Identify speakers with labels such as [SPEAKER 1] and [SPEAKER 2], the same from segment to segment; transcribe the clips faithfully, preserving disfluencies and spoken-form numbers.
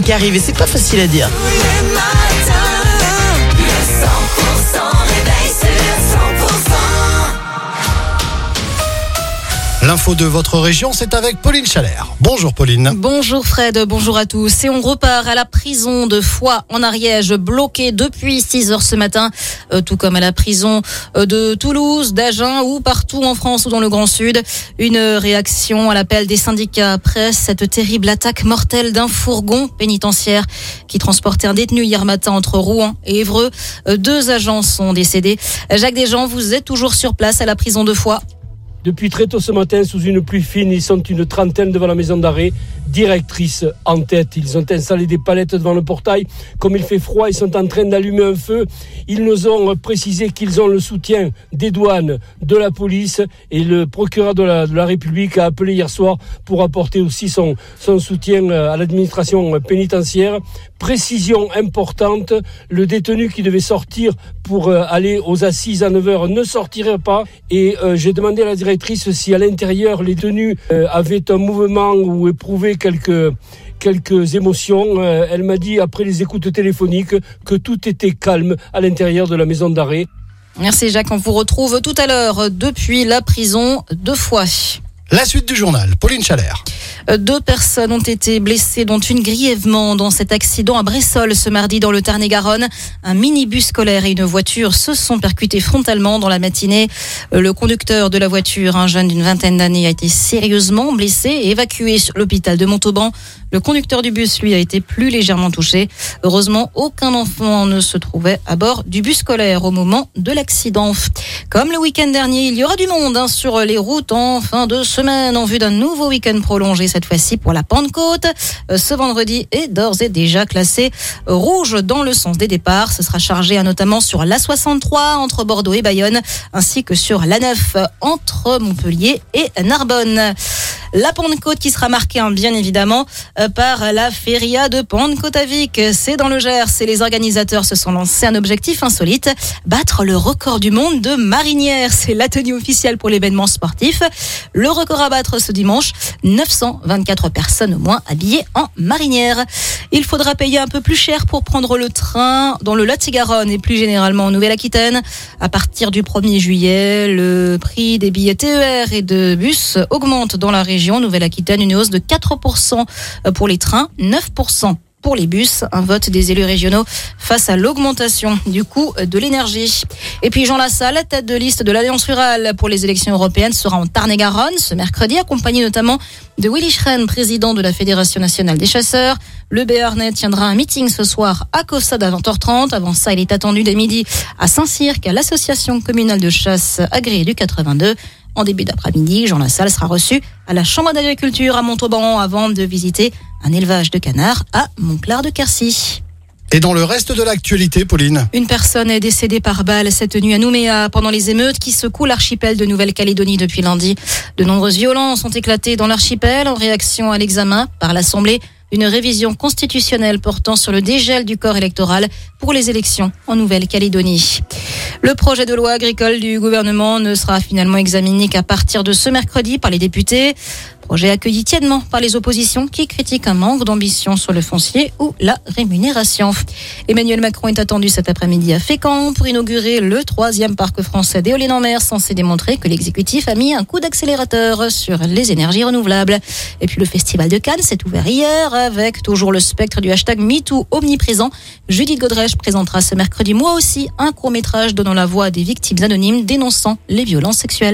[SPEAKER 1] qui arrive et c'est pas facile à dire.
[SPEAKER 2] L'info de votre région, c'est avec Pauline Chalère. Bonjour Pauline.
[SPEAKER 3] Bonjour Fred, bonjour à tous. Et on repart à la prison de Foix en Ariège, bloquée depuis six heures ce matin, euh, tout comme à la prison de Toulouse, d'Agen ou partout en France ou dans le Grand Sud. Une réaction à l'appel des syndicats après cette terrible attaque mortelle d'un fourgon pénitentiaire qui transportait un détenu hier matin entre Rouen et Évreux. Euh, deux agents sont décédés. Jacques Desjean, vous êtes toujours sur place à la prison de Foix.
[SPEAKER 4] Depuis très tôt ce matin, sous une pluie fine, ils sont une trentaine devant la maison d'arrêt, directrice en tête. Ils ont installé des palettes devant le portail. Comme il fait froid, ils sont en train d'allumer un feu. Ils nous ont précisé qu'ils ont le soutien des douanes, de la police, et le procureur de la, de la République a appelé hier soir pour apporter aussi son, son soutien à l'administration pénitentiaire. Précision importante, le détenu qui devait sortir pour aller aux assises à neuf heures ne sortirait pas. Et euh, j'ai demandé à la directrice si à l'intérieur les détenus euh, avaient un mouvement ou éprouvaient quelques, quelques émotions. Euh, elle m'a dit après les écoutes téléphoniques que tout était calme à l'intérieur de la maison d'arrêt.
[SPEAKER 3] Merci Jacques, on vous retrouve tout à l'heure depuis la prison de Foix.
[SPEAKER 2] La suite du journal, Pauline Chalère.
[SPEAKER 3] Deux personnes ont été blessées, dont une grièvement dans cet accident à Bressolles ce mardi dans le Tarn-et-Garonne. Un minibus scolaire et une voiture se sont percutés frontalement dans la matinée. Le conducteur de la voiture, un jeune d'une vingtaine d'années, a été sérieusement blessé et évacué sur l'hôpital de Montauban. Le conducteur du bus, lui, a été plus légèrement touché. Heureusement, aucun enfant ne se trouvait à bord du bus scolaire au moment de l'accident. Comme le week-end dernier, il y aura du monde hein, sur les routes en fin de semaine en vue d'un nouveau week-end prolongé, cette fois-ci pour la Pentecôte. Ce vendredi est d'ores et déjà classé rouge dans le sens des départs. Ce sera chargé hein, notamment sur l'A soixante-trois entre Bordeaux et Bayonne, ainsi que sur l'A neuf entre Montpellier et Narbonne. La Pentecôte qui sera marquée hein, bien évidemment euh, par la Feria de Pentecôte-Avic. C'est dans le Gers et les organisateurs se sont lancés un objectif insolite, battre le record du monde de marinières. C'est la tenue officielle pour l'événement sportif. Le record à battre ce dimanche, neuf cent vingt-quatre personnes au moins habillées en marinière. Il faudra payer un peu plus cher pour prendre le train dans le Lot-et-Garonne et plus généralement en Nouvelle-Aquitaine. À partir du premier juillet, le prix des billets T E R et de bus augmente dans la région. Nouvelle-Aquitaine, une hausse de quatre pour cent pour les trains, neuf pour cent pour les bus. Un vote des élus régionaux face à l'augmentation du coût de l'énergie. Et puis Jean Lassalle, tête de liste de l'Alliance rurale pour les élections européennes, sera en Tarn-et-Garonne ce mercredi, accompagné notamment de Willy Schren, président de la Fédération nationale des chasseurs. Le Béarnais tiendra un meeting ce soir à Caussade à vingt heures trente. Avant ça, il est attendu dès midi à Saint-Cirque, à l'association communale de chasse agréée du quatre-vingt-deux. En début d'après-midi, Jean Lassalle sera reçu à la Chambre d'agriculture à Montauban avant de visiter un élevage de canards à Montclar-de-Quercy.
[SPEAKER 2] Et dans le reste de l'actualité, Pauline?
[SPEAKER 3] Une personne est décédée par balle cette nuit à Nouméa pendant les émeutes qui secouent l'archipel de Nouvelle-Calédonie depuis lundi. De nombreuses violences ont éclaté dans l'archipel en réaction à l'examen par l'Assemblée d'une révision constitutionnelle portant sur le dégel du corps électoral pour les élections en Nouvelle-Calédonie. Le projet de loi agricole du gouvernement ne sera finalement examiné qu'à partir de ce mercredi par les députés. Projet accueilli tièdement par les oppositions qui critiquent un manque d'ambition sur le foncier ou la rémunération. Emmanuel Macron est attendu cet après-midi à Fécamp pour inaugurer le troisième parc français d'éoliennes en mer, censé démontrer que l'exécutif a mis un coup d'accélérateur sur les énergies renouvelables. Et puis le festival de Cannes s'est ouvert hier avec toujours le spectre du hashtag MeToo omniprésent. Judith Godrèche présentera ce mercredi, moi aussi, un court-métrage donnant la voix à des victimes anonymes dénonçant les violences sexuelles.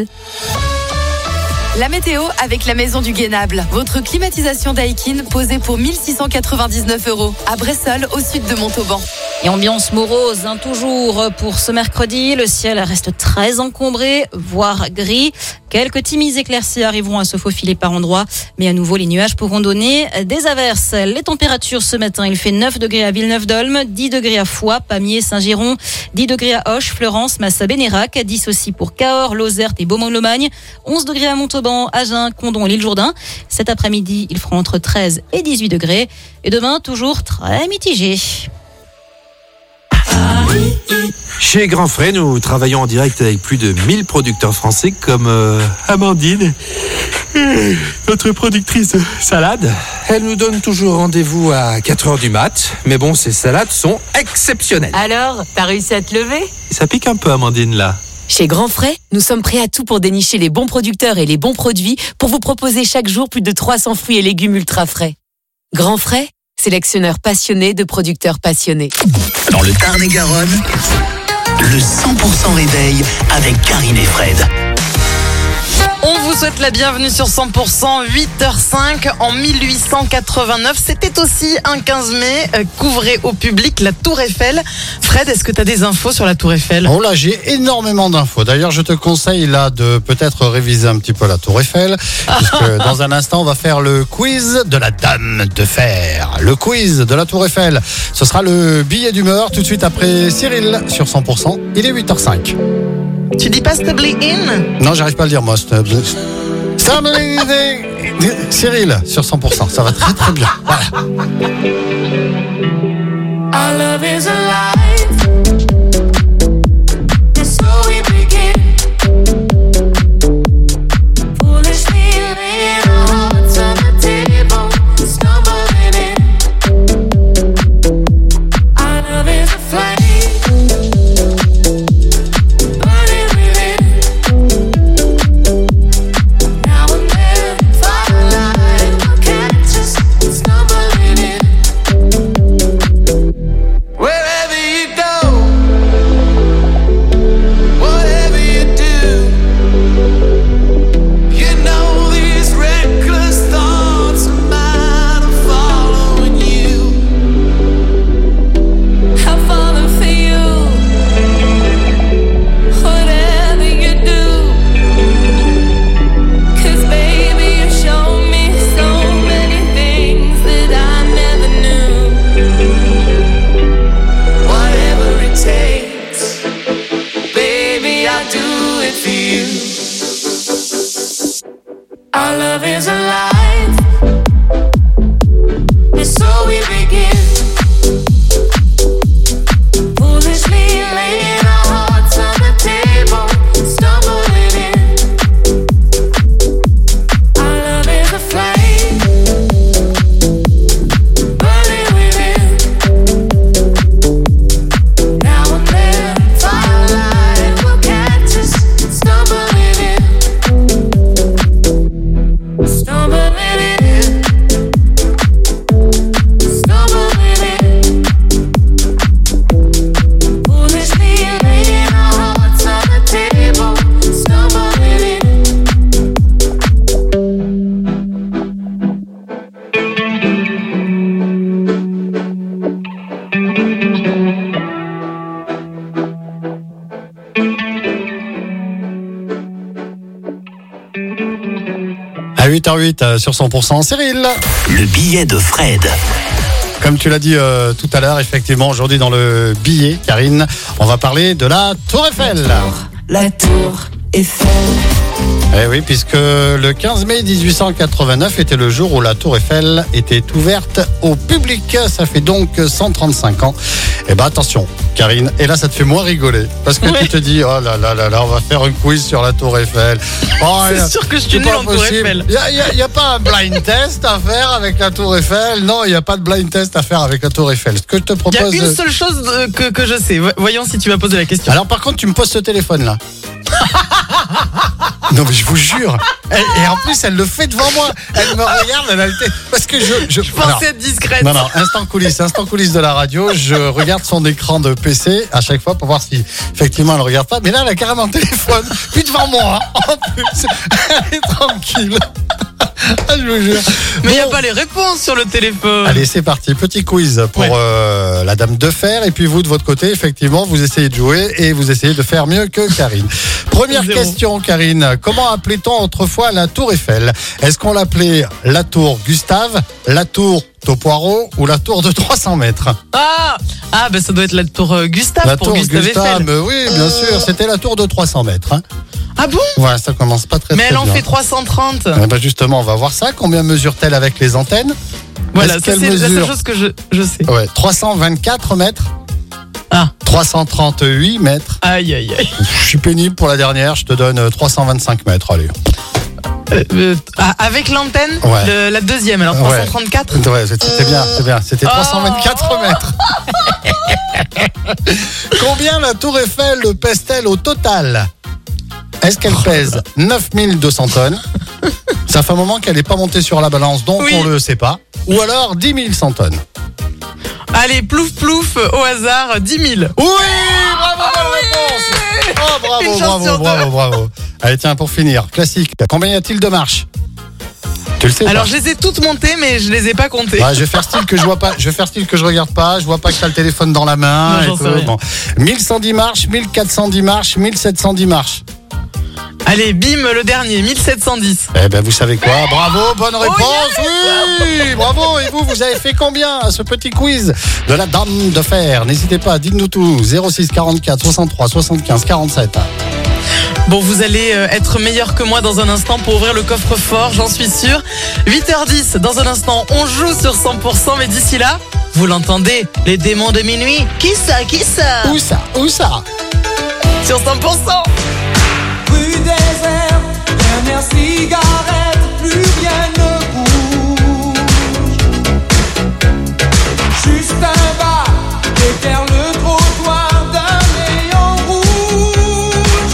[SPEAKER 5] La météo avec la Maison du Guénable. Votre climatisation Daikin posée pour mille six cent quatre-vingt-dix-neuf euros à Bressolles, au sud de Montauban.
[SPEAKER 3] Et ambiance morose, hein, toujours pour ce mercredi. Le ciel reste très encombré, voire gris. Quelques timides éclaircies arriveront à se faufiler par endroits. Mais à nouveau, les nuages pourront donner des averses. Les températures ce matin, il fait neuf degrés à Villeneuve-d'Olme, dix degrés à Foix, Pamiers, Saint-Giron, dix degrés à Auch, Fleurance, Massa-Bénérac, dix aussi pour Cahors, Lozerte et Beaumont-Lomagne, onze degrés à Montauban, Agen, Condom et l'île Jourdain. Cet après-midi, il fera entre treize et dix-huit degrés. Et demain, toujours très mitigé.
[SPEAKER 1] Chez Grand Frais, nous travaillons en direct avec plus de mille producteurs français comme euh, Amandine, notre productrice de salade. Elle nous donne toujours rendez-vous à quatre heures du mat, mais bon, ces salades sont exceptionnelles.
[SPEAKER 6] Alors, t'as réussi à te lever ?
[SPEAKER 1] Ça pique un peu, Amandine, là.
[SPEAKER 6] Chez Grand Frais, nous sommes prêts à tout pour dénicher les bons producteurs et les bons produits pour vous proposer chaque jour plus de trois cents fruits et légumes ultra frais. Grand Frais, sélectionneur passionné de producteurs passionnés.
[SPEAKER 7] Dans le Tarn-et-Garonne, le cent pour cent réveil avec Karine et Fred.
[SPEAKER 8] On vous souhaite la bienvenue sur cent pour cent, huit heures cinq. En mille huit cent quatre-vingt-neuf, c'était aussi un quinze mai, euh, qu'ouvrait au public la Tour Eiffel. Fred, est-ce que tu as des infos sur la Tour Eiffel ?
[SPEAKER 2] Oh là, j'ai énormément d'infos. D'ailleurs, je te conseille là de peut-être réviser un petit peu la Tour Eiffel, puisque dans un instant, on va faire le quiz de la Dame de Fer. Le quiz de la Tour Eiffel. Ce sera le billet d'humeur tout de suite après Cyril sur cent pour cent. Il est huit heures cinq.
[SPEAKER 8] Tu dis pas Stubbly In ?
[SPEAKER 2] Non, j'arrive pas à le dire moi. Stubbly. Stubbly In. Cyril sur cent pour cent. Ça va très très bien. Voilà.
[SPEAKER 9] Our love is alive. And so we begin. Foolishly laying our hearts on the table, stumbling in. Our love is a flame, burning within. Now and then, firelight will catch us stumbling in. Wherever you go, whatever you do, you know these reckless thoughts of mine are following you. I'm falling for you, whatever you do. 'Cause baby, you show me so many things that I never knew. Whatever it takes, baby, I'll do it for you. Our love is alive, and so we begin. Foolishly laying our hearts on the table, stumbling in. Our love is a flame, burning within. Now and then, firelight will catch us stumbling in, stumbling in, stumbling in. Foolishly laying our hearts on the table, stumbling in.
[SPEAKER 2] À huit heures huit euh, sur cent pour cent, Cyril.
[SPEAKER 7] Le billet de Fred.
[SPEAKER 2] Comme tu l'as dit euh, tout à l'heure, effectivement, aujourd'hui dans le billet, Karine, on va parler de la Tour Eiffel.
[SPEAKER 6] La Tour Eiffel.
[SPEAKER 2] Eh oui, puisque le quinze mai dix-huit cent quatre-vingt-neuf était le jour où la Tour Eiffel était ouverte au public. Ça fait donc cent trente-cinq ans. Eh ben attention, Karine, et là ça te fait moins rigoler. Parce que
[SPEAKER 8] Ouais.
[SPEAKER 2] tu te dis, oh là là là là, on va faire un quiz sur la Tour Eiffel. Oh,
[SPEAKER 8] C'est
[SPEAKER 2] y a-
[SPEAKER 8] sûr que je suis
[SPEAKER 2] c'est
[SPEAKER 8] nul
[SPEAKER 2] pas
[SPEAKER 8] en Tour
[SPEAKER 2] possible.
[SPEAKER 8] Eiffel.
[SPEAKER 2] Il n'y a, y a- y a pas un blind test à faire avec la Tour Eiffel. Non, il n'y a pas de blind test à faire avec la Tour Eiffel. Ce que je te
[SPEAKER 8] Il y a
[SPEAKER 2] propose...
[SPEAKER 8] une seule chose euh, que, que je sais. Voyons si tu vas poser la question.
[SPEAKER 2] Alors par contre, tu me poses ce téléphone là. Non mais je vous jure. Elle- et en plus, elle le fait devant moi. Elle me regarde, elle a le té- parce que je. Je,
[SPEAKER 8] Je pensais
[SPEAKER 2] alors,
[SPEAKER 8] être discrète.
[SPEAKER 2] non non, instant coulisses, instant coulisses de la radio. Je regarde son écran de P C à chaque fois pour voir si effectivement elle regarde pas. Mais là, elle a carrément le téléphone, puis devant moi. En plus, elle est tranquille. Ah, je vous jure.
[SPEAKER 8] Mais il n'y a
[SPEAKER 2] Bon.
[SPEAKER 8] pas les réponses sur le téléphone.
[SPEAKER 2] Allez, c'est parti. Petit quiz pour
[SPEAKER 8] Ouais.
[SPEAKER 2] euh, la Dame de Fer. Et puis vous, de votre côté, effectivement, vous essayez de jouer et vous essayez de faire mieux que Karine. Première
[SPEAKER 8] Zéro.
[SPEAKER 2] question, Karine. Comment appelait-on autrefois la Tour Eiffel ? Est-ce qu'on l'appelait la Tour Gustave, la Tour Topoireau ou la Tour de trois cents mètres ?
[SPEAKER 8] Ah, ah ben ça doit être la tour euh, Gustave
[SPEAKER 2] La
[SPEAKER 8] pour
[SPEAKER 2] Tour
[SPEAKER 8] Gustave
[SPEAKER 2] Gustave,
[SPEAKER 8] Eiffel.
[SPEAKER 2] mais oui, bien sûr. C'était la Tour de trois cents mètres. Hein.
[SPEAKER 8] Ah bon ?
[SPEAKER 2] Voilà, ça commence pas très
[SPEAKER 8] Mais
[SPEAKER 2] très
[SPEAKER 8] elle en
[SPEAKER 2] bien.
[SPEAKER 8] fait trois cent trente.
[SPEAKER 2] Eh ben justement, on va voir ça. Combien mesure-t-elle avec les antennes ?
[SPEAKER 8] Voilà,
[SPEAKER 2] Est-ce
[SPEAKER 8] ça
[SPEAKER 2] qu'elle
[SPEAKER 8] c'est la seule
[SPEAKER 2] mesure
[SPEAKER 8] chose que je, je sais.
[SPEAKER 2] Ouais, trois cent vingt-quatre mètres.
[SPEAKER 8] Ah.
[SPEAKER 2] trois cent trente-huit mètres.
[SPEAKER 8] Aïe, aïe, aïe.
[SPEAKER 2] Je suis pénible pour la dernière, je te donne euh, trois cent vingt-cinq mètres, allez.
[SPEAKER 8] Euh, euh, ah, avec l'antenne,
[SPEAKER 2] Ouais.
[SPEAKER 8] le- la deuxième, alors trois cent trente-quatre.
[SPEAKER 2] Ouais, c'était bien, c'est bien. C'était
[SPEAKER 8] Oh.
[SPEAKER 2] trois cent vingt-quatre mètres. Combien la Tour Eiffel pèse-t-elle au total? Est-ce qu'elle pèse neuf mille deux cents tonnes? Ça fait un moment qu'elle n'est pas montée sur la balance, donc
[SPEAKER 8] Oui.
[SPEAKER 2] on ne le sait pas. Ou alors dix mille cent tonnes.
[SPEAKER 8] Allez, plouf plouf, au hasard, dix mille.
[SPEAKER 2] Oui, bravo, bonne réponse. Oh, bravo,
[SPEAKER 8] Une chance
[SPEAKER 2] bravo,
[SPEAKER 8] sur
[SPEAKER 2] bravo,
[SPEAKER 8] deux.
[SPEAKER 2] bravo. Allez, tiens, pour finir, classique. Combien y a-t-il de marches? Tu le sais
[SPEAKER 8] Alors
[SPEAKER 2] pas?
[SPEAKER 8] je les ai toutes montées, mais je les ai pas comptées.
[SPEAKER 2] Ouais, je vais faire style que je vois pas, je vais faire style que je regarde pas, je vois pas que t'as le téléphone dans la main.
[SPEAKER 8] Non,
[SPEAKER 2] et
[SPEAKER 8] j'en sais
[SPEAKER 2] tout.
[SPEAKER 8] rien.
[SPEAKER 2] Bon. mille cent dix marches, mille quatre cent dix marches, mille sept cent dix marches.
[SPEAKER 8] Allez, bim, le dernier, mille sept cent dix.
[SPEAKER 2] Eh ben, vous savez quoi? Bravo, bonne réponse. Oui, bravo. Et vous, vous avez fait combien à ce petit quiz de la Dame de Fer? N'hésitez pas, dites-nous tout. zéro six quarante-quatre soixante-trois soixante-quinze quarante-sept.
[SPEAKER 8] Bon, vous allez euh, être meilleur que moi dans un instant pour ouvrir le coffre-fort, j'en suis sûr. huit heures dix, dans un instant, on joue sur cent pour cent, mais d'ici là, vous l'entendez, les démons de minuit. Qui ça, qui ça?
[SPEAKER 2] Où ça? Où ça?
[SPEAKER 8] Sur cent pour cent.
[SPEAKER 9] Rue désert, dernière cigarette, plus rien ne bouge. Juste un bar, éclaire le trottoir d'un néon rouge.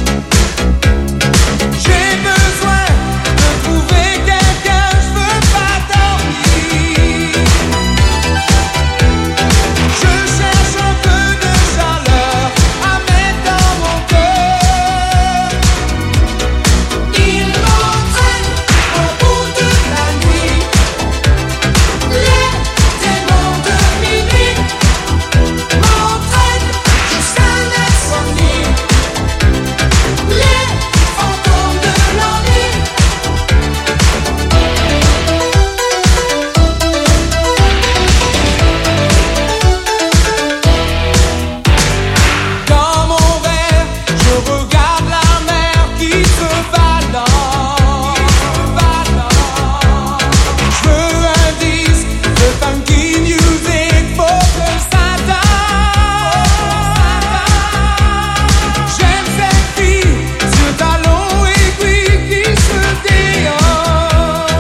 [SPEAKER 9] J'ai besoin de trouver quelqu'un, je veux pas dormir. Je cherche un peu de chaleur à mettre dans mon cœur. Il m'entraîne au bout de la nuit. Les démons de minuit m'entraînent jusqu'à l'insomnie. Les fantômes de l'ennui. Dans mon rêve, je regarde la mer qui se balance. Je veux un disque de funky music, faut que ça danse. J'aime cette fille sur talons aiguilles qui se déhanche.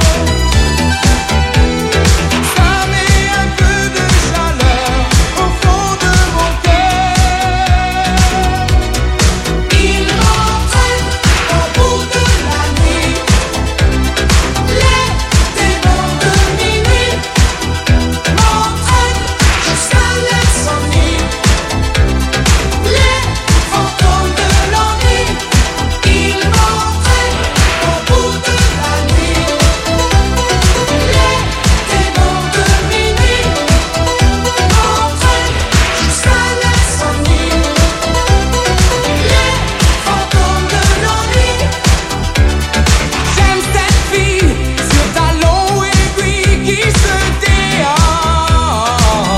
[SPEAKER 9] Ça met un peu de chaleur au fond de mon cœur. Il m'entraîne au bout de la nuit. Les démons de minuit m'entraînent jusqu'à l'insomnie. Les fantômes de l'ennui. Il m'entraîne au bout de la nuit. Les démons de minuit m'entraînent jusqu'à l'insomnie. Les fantômes de l'ennui. J'aime cette fille sur talons aiguilles qui se déhanche.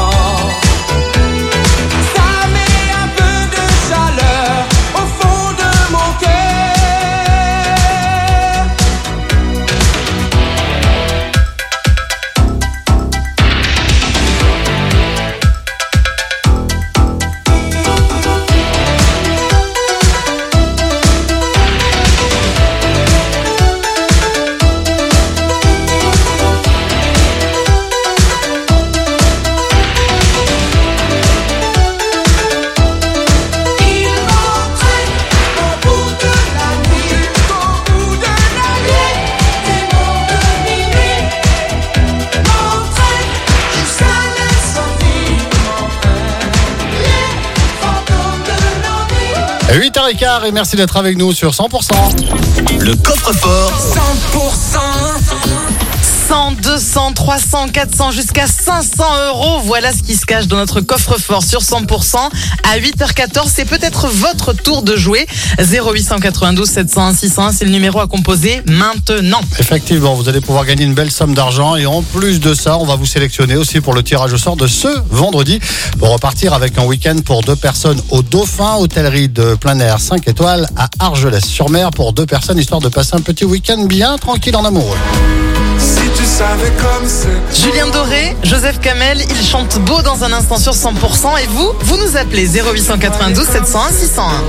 [SPEAKER 9] Ça met un peu de chaleur au fond de mon cœur. Il m'entraîne au bout de la nuit, au bout de la nuit. Démons de minuit m'entraînent jusqu'à l'insomnie. Les fantômes de l'ennui.
[SPEAKER 2] huit heures quinze et merci d'être avec nous sur cent pour cent.
[SPEAKER 7] Le coffre-fort
[SPEAKER 9] cent pour cent.
[SPEAKER 8] cent, deux cents, trois cents, quatre cents, jusqu'à cinq cents euros. Voilà ce qui se cache dans notre coffre-fort sur cent pour cent. À huit heures quatorze, c'est peut-être votre tour de jouer. zéro huit cent quatre-vingt-douze sept cent un six cent un, c'est le numéro à composer maintenant.
[SPEAKER 2] Effectivement, vous allez pouvoir gagner une belle somme d'argent et en plus de ça, on va vous sélectionner aussi pour le tirage au sort de ce vendredi pour repartir avec un week-end pour deux personnes au Dauphin, hôtellerie de plein air cinq étoiles à Argelès-sur-Mer pour deux personnes, histoire de passer un petit week-end bien tranquille en amoureux.
[SPEAKER 9] Si tu savais comme c'est.
[SPEAKER 8] Julien Doré, Joseph Kamel, ils chantent beau dans un instant sur cent pour cent. Et vous, vous nous appelez zéro huit cent quatre-vingt-douze sept cent un six cent un.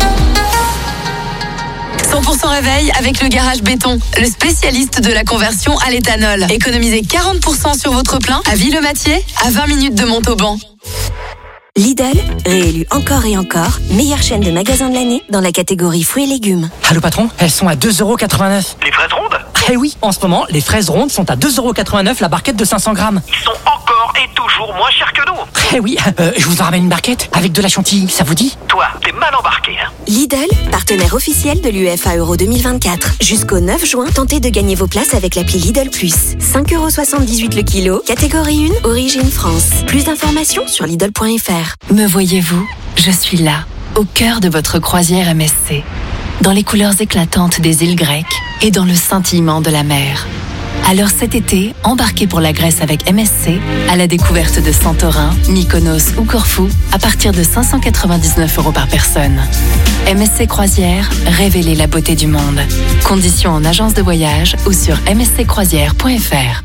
[SPEAKER 5] cent pour cent réveil avec le garage béton, le spécialiste de la conversion à l'éthanol. Économisez quarante pour cent sur votre plein à Villematier, à vingt minutes de Montauban.
[SPEAKER 10] Lidl, réélu encore et encore, meilleure chaîne de magasins de l'année dans la catégorie fruits et légumes.
[SPEAKER 11] Allô patron, elles sont à deux euros quatre-vingt-neuf.
[SPEAKER 12] Les fraises rondes?
[SPEAKER 11] Eh oui, en ce moment, les fraises rondes sont à deux euros quatre-vingt-neuf la barquette de cinq cents grammes.
[SPEAKER 12] Ils sont encore et toujours moins chers que nous.
[SPEAKER 11] Eh oui, euh, je vous en ramène une barquette avec de la chantilly, ça vous dit?
[SPEAKER 12] Toi, t'es mal embarqué, hein.
[SPEAKER 10] Lidl, partenaire officiel de l'U E F A Euro deux mille vingt-quatre. Jusqu'au neuf juin, tentez de gagner vos places avec l'appli Lidl Plus. cinq euros soixante-dix-huit le kilo, catégorie un, origine France. Plus d'informations sur Lidl point F R.
[SPEAKER 13] Me voyez-vous? Je suis là, au cœur de votre croisière M S C. Dans les couleurs éclatantes des îles grecques et dans le scintillement de la mer. Alors cet été, embarquez pour la Grèce avec M S C à la découverte de Santorin, Mykonos ou Corfou à partir de cinq cent quatre-vingt-dix-neuf euros par personne. M S C Croisière, révélez la beauté du monde. Conditions en agence de voyage ou sur m s c croisière point f r.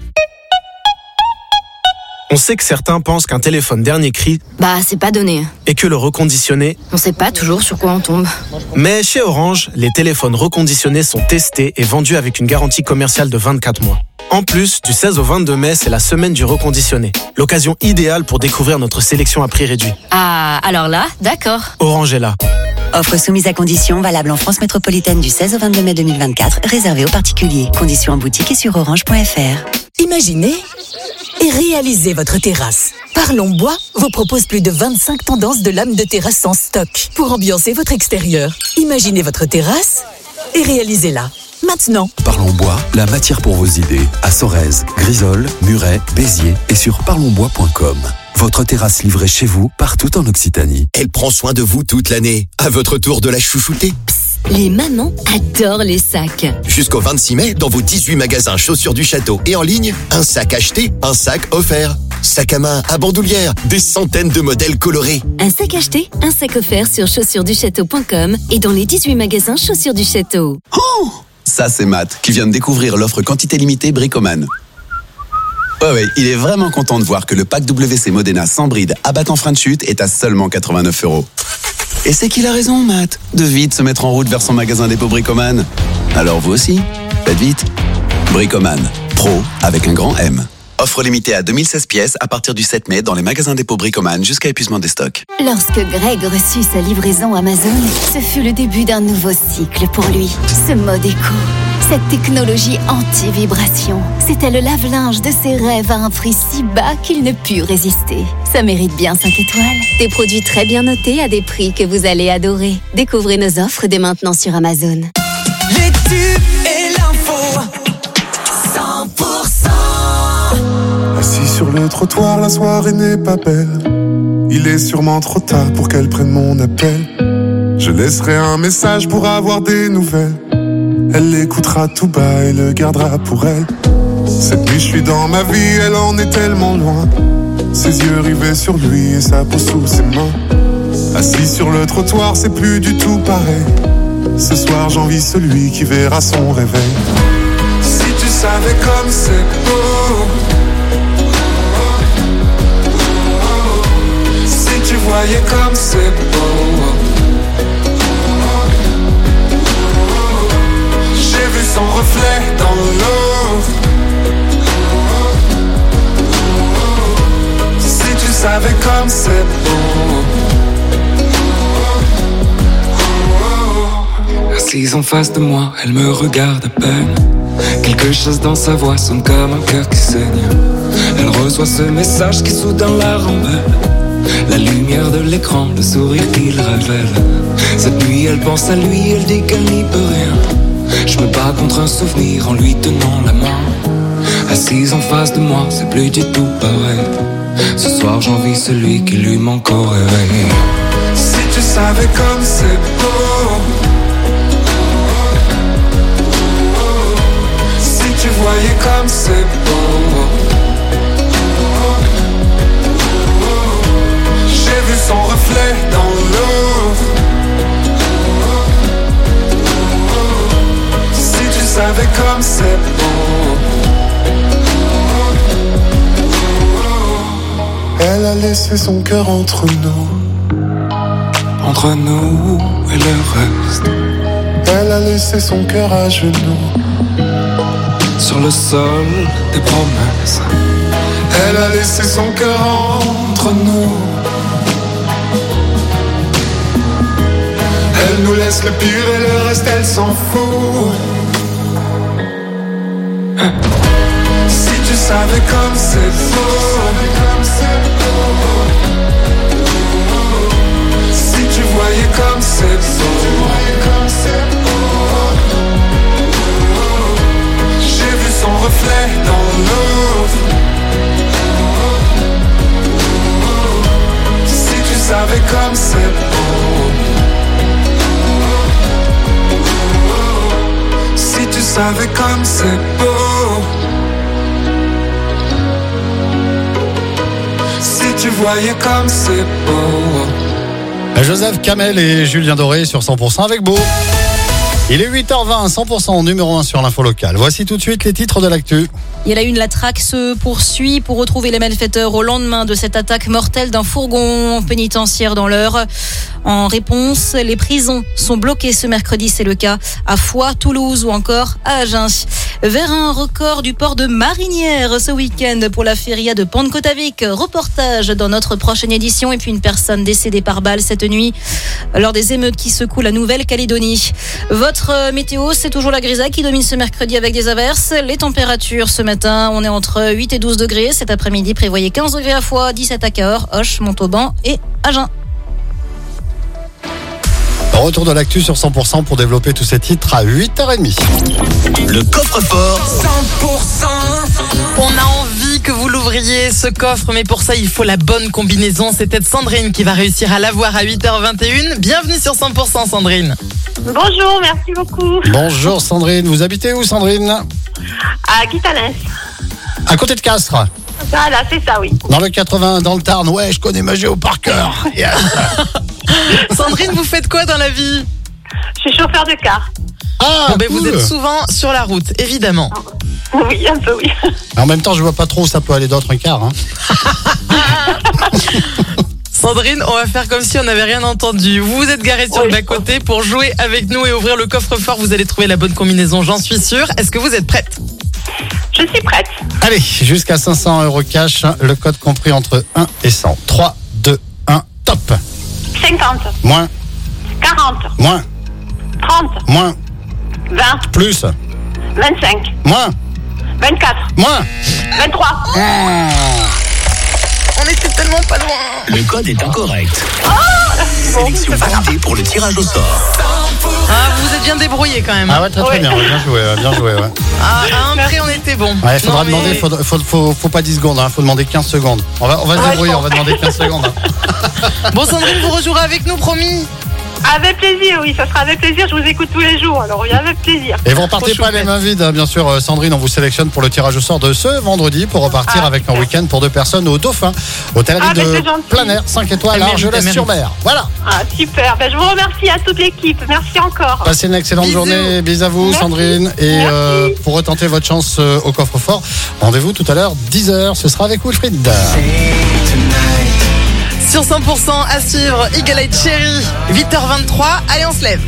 [SPEAKER 14] On sait que certains pensent qu'un téléphone dernier cri,
[SPEAKER 3] Bah, c'est pas donné.
[SPEAKER 14] et que le reconditionné.
[SPEAKER 3] On sait pas toujours sur quoi on tombe.
[SPEAKER 14] Mais chez Orange, les téléphones reconditionnés sont testés et vendus avec une garantie commerciale de vingt-quatre mois. En plus, du seize au vingt-deux mai, c'est la semaine du reconditionné. L'occasion idéale pour découvrir notre sélection à prix réduit.
[SPEAKER 3] Ah, alors là, d'accord.
[SPEAKER 14] Orange est là.
[SPEAKER 15] Offre soumise à conditions, valable en France métropolitaine du seize au vingt-deux mai deux mille vingt-quatre, réservée aux particuliers. Conditions en boutique et sur orange point f r.
[SPEAKER 16] Imaginez et réalisez votre terrasse. Parlons Bois vous propose plus de vingt-cinq tendances de lames de terrasse en stock pour ambiancer votre extérieur. Imaginez votre terrasse et réalisez-la. Maintenant.
[SPEAKER 17] Parlons Bois, la matière pour vos idées, à Sorèze, Grisol, Muret, Béziers et sur parlons bois point com. Votre terrasse livrée chez vous, partout en Occitanie.
[SPEAKER 18] Elle prend soin de vous toute l'année. À votre tour de la chouchouter.
[SPEAKER 19] Les mamans adorent les sacs.
[SPEAKER 18] Jusqu'au vingt-six mai, dans vos dix-huit magasins Chaussures du Château et en ligne, un sac acheté, un sac offert. Sac à main, à bandoulière, des centaines de modèles colorés.
[SPEAKER 19] Un sac acheté, un sac offert sur chaussures du château point com et dans les dix-huit magasins Chaussures du Château.
[SPEAKER 20] Oh, ça c'est Matt, qui vient de découvrir l'offre quantité limitée Bricoman. Ouais, ouais, il est vraiment content de voir que le pack W C Modena sans bride à battant frein de chute est à seulement quatre-vingt-neuf euros. Et c'est qu'il a raison, Matt, de vite se mettre en route vers son magasin dépôt Bricoman. Alors vous aussi, faites vite. Bricoman, pro avec un grand M. Offre limitée à deux mille seize pièces à partir du sept mai dans les magasins dépôt Bricoman jusqu'à épuisement des stocks.
[SPEAKER 19] Lorsque Greg reçut sa livraison Amazon, ce fut le début d'un nouveau cycle pour lui. Ce mode éco, cette technologie anti-vibration, c'était le lave-linge de ses rêves à un prix si bas qu'il ne put résister. Ça mérite bien cinq étoiles. Des produits très bien notés à des prix que vous allez adorer. Découvrez nos offres dès maintenant sur Amazon.
[SPEAKER 9] Les tubes et l'info cent pour cent.
[SPEAKER 21] Assis sur le trottoir, la soirée n'est pas belle. Il est sûrement trop tard pour qu'elle prenne mon appel. Je laisserai un message pour avoir des nouvelles. Elle l'écoutera tout bas et le gardera pour elle. Cette nuit je suis dans ma vie, elle en est tellement loin. Ses yeux rivés sur lui et sa peau sous ses mains. Assis sur le trottoir, c'est plus du tout pareil. Ce soir j'envie celui qui verra son réveil. Si tu savais comme c'est beau, si tu voyais comme c'est beau. J'ai vu son reflet dans l'eau. Si tu savais comme c'est beau.
[SPEAKER 22] Assise en face de moi, elle me regarde à peine. Quelque chose dans sa voix sonne comme un cœur qui saigne. Elle reçoit ce message qui soudain la rembelle. La lumière de l'écran, le sourire qu'il révèle. Cette nuit elle pense à lui, elle dit qu'elle n'y peut rien. Je me bats contre un souvenir en lui tenant la main. Assise en face de moi, c'est plus du tout pareil. Ce soir j'envie celui qui lui manque au réveil.
[SPEAKER 21] Si tu savais comme c'est beau. Si tu voyais comme c'est beau. J'ai vu son reflet dans l'eau. Si tu savais comme c'est beau. Si tu savais comme c'est beau. Elle a laissé son cœur entre nous.
[SPEAKER 22] Entre nous et le reste.
[SPEAKER 21] Elle a laissé son cœur à genoux.
[SPEAKER 22] Sur le sol des promesses.
[SPEAKER 21] Elle a laissé son cœur entre nous. Elle nous laisse le pire et le reste elle s'en fout. Si tu savais comme c'est beau. Si tu voyais comme c'est beau. J'ai vu son reflet dans l'eau. Si tu savais comme c'est beau. Si tu savais comme c'est beau. Si tu voyais comme c'est beau.
[SPEAKER 2] Joseph Kamel et Julien Doré sur cent pour cent avec Beau. Il est huit heures vingt, cent pour cent numéro un sur l'info locale. Voici tout de suite les titres de l'actu.
[SPEAKER 3] Et la une, la traque se poursuit pour retrouver les malfaiteurs au lendemain de cette attaque mortelle d'un fourgon pénitentiaire dans l'Eure. En réponse, les prisons sont bloquées ce mercredi, c'est le cas à Foix, Toulouse ou encore à Agen. Vers un record du port de Marinière ce week-end pour la feria de Pentecôte-Avic. Reportage dans notre prochaine édition. Et puis une personne décédée par balle cette nuit lors des émeutes qui secouent la Nouvelle-Calédonie. Votre météo, c'est toujours la grisaille qui domine ce mercredi avec des averses. Les températures ce matin, on est entre huit et douze degrés. Cet après-midi, prévoyez quinze degrés à Foix, dix-sept à Cahors, Auch, Montauban et Agen.
[SPEAKER 2] Retour de l'actu sur cent pour cent pour développer tous ces titres à huit heures trente.
[SPEAKER 7] Le coffre-fort
[SPEAKER 8] cent pour cent. On a envie que vous l'ouvriez ce coffre, mais pour ça il faut la bonne combinaison. C'est peut-être Sandrine qui va réussir à l'avoir à huit heures vingt et une. Bienvenue sur cent pour cent Sandrine.
[SPEAKER 1] Bonjour, merci beaucoup.
[SPEAKER 2] Bonjour Sandrine, vous habitez où Sandrine?
[SPEAKER 1] À Guitalens.
[SPEAKER 2] À côté de Castres.
[SPEAKER 1] Voilà, c'est ça, oui.
[SPEAKER 2] Dans le quatre-vingts, dans le Tarn. Ouais, je connais ma géo par cœur. Yes.
[SPEAKER 8] Sandrine, vous faites quoi dans la vie?
[SPEAKER 1] Je suis chauffeur de car.
[SPEAKER 2] Ah,
[SPEAKER 8] bon, ben
[SPEAKER 2] cool.
[SPEAKER 8] Vous êtes souvent sur la route, évidemment.
[SPEAKER 1] Oui, un peu, oui.
[SPEAKER 2] En même temps, je vois pas trop où ça peut aller d'autre un car. Hein.
[SPEAKER 8] Sandrine, on va faire comme si on n'avait rien entendu. Vous vous êtes garé sur
[SPEAKER 1] oui,
[SPEAKER 8] le bas-côté pour jouer avec nous et ouvrir le coffre-fort. Vous allez trouver la bonne combinaison, j'en suis sûre. Est-ce que vous êtes prête?
[SPEAKER 1] Je suis prête.
[SPEAKER 2] Allez, jusqu'à cinq cents euros cash, le code compris entre un et cent. trois, deux, un, top.
[SPEAKER 1] cinquante.
[SPEAKER 2] Moins.
[SPEAKER 1] quarante.
[SPEAKER 2] Moins.
[SPEAKER 1] trente.
[SPEAKER 2] Moins.
[SPEAKER 1] vingt.
[SPEAKER 2] Plus.
[SPEAKER 1] vingt-cinq.
[SPEAKER 2] Moins.
[SPEAKER 1] vingt-quatre.
[SPEAKER 2] Moins.
[SPEAKER 1] vingt-trois.
[SPEAKER 2] Ah.
[SPEAKER 8] On était tellement pas loin.
[SPEAKER 7] Le code est incorrect.
[SPEAKER 1] Oh
[SPEAKER 7] Sélection validée pour le tirage au sort.
[SPEAKER 8] Ah, vous vous êtes bien débrouillé quand même.
[SPEAKER 2] Ah ouais, très très
[SPEAKER 1] Ouais.
[SPEAKER 2] bien, ouais, bien joué, ouais, bien joué, ouais.
[SPEAKER 8] Ah, à un prix, on était bon.
[SPEAKER 2] Ouais, faudra
[SPEAKER 8] Non, mais-
[SPEAKER 2] demander, faut, faut, faut, faut pas dix secondes, hein, faut demander quinze secondes. On va, on va se
[SPEAKER 1] Ouais,
[SPEAKER 2] débrouiller,
[SPEAKER 1] je
[SPEAKER 2] on va demander quinze secondes. Hein.
[SPEAKER 8] Bon, Sandrine, vous rejouerez avec nous, promis.
[SPEAKER 1] Avec plaisir, oui, ça sera avec plaisir. Je vous écoute tous les jours, alors oui, avec plaisir.
[SPEAKER 2] Et vous repartez
[SPEAKER 8] Trop
[SPEAKER 2] pas les
[SPEAKER 8] chouette.
[SPEAKER 2] mains vides, hein, bien sûr. euh, Sandrine, on vous sélectionne pour le tirage au sort de ce vendredi pour repartir
[SPEAKER 1] Ah,
[SPEAKER 2] avec un
[SPEAKER 1] super.
[SPEAKER 2] week-end pour deux personnes au Dauphin, hôtellerie
[SPEAKER 1] Ah, ben,
[SPEAKER 2] de
[SPEAKER 1] c'est gentil.
[SPEAKER 2] plein air, cinq étoiles,
[SPEAKER 8] Elle mérite, elle
[SPEAKER 2] Argelès-sur-Mer. Voilà.
[SPEAKER 1] Ah, super. Ben, je vous remercie à toute l'équipe. Merci encore.
[SPEAKER 2] Passez une excellente
[SPEAKER 8] Bisous.
[SPEAKER 2] journée. Bisous à vous,
[SPEAKER 1] Merci.
[SPEAKER 2] Sandrine. Et
[SPEAKER 1] Merci.
[SPEAKER 2] euh, pour retenter votre chance euh, au coffre-fort, rendez-vous tout à l'heure, dix heures. Ce sera avec Wilfried.
[SPEAKER 8] Sur cent pour cent à suivre, Eagle Eye Cherry, huit heures vingt-trois. Allez, on se lève.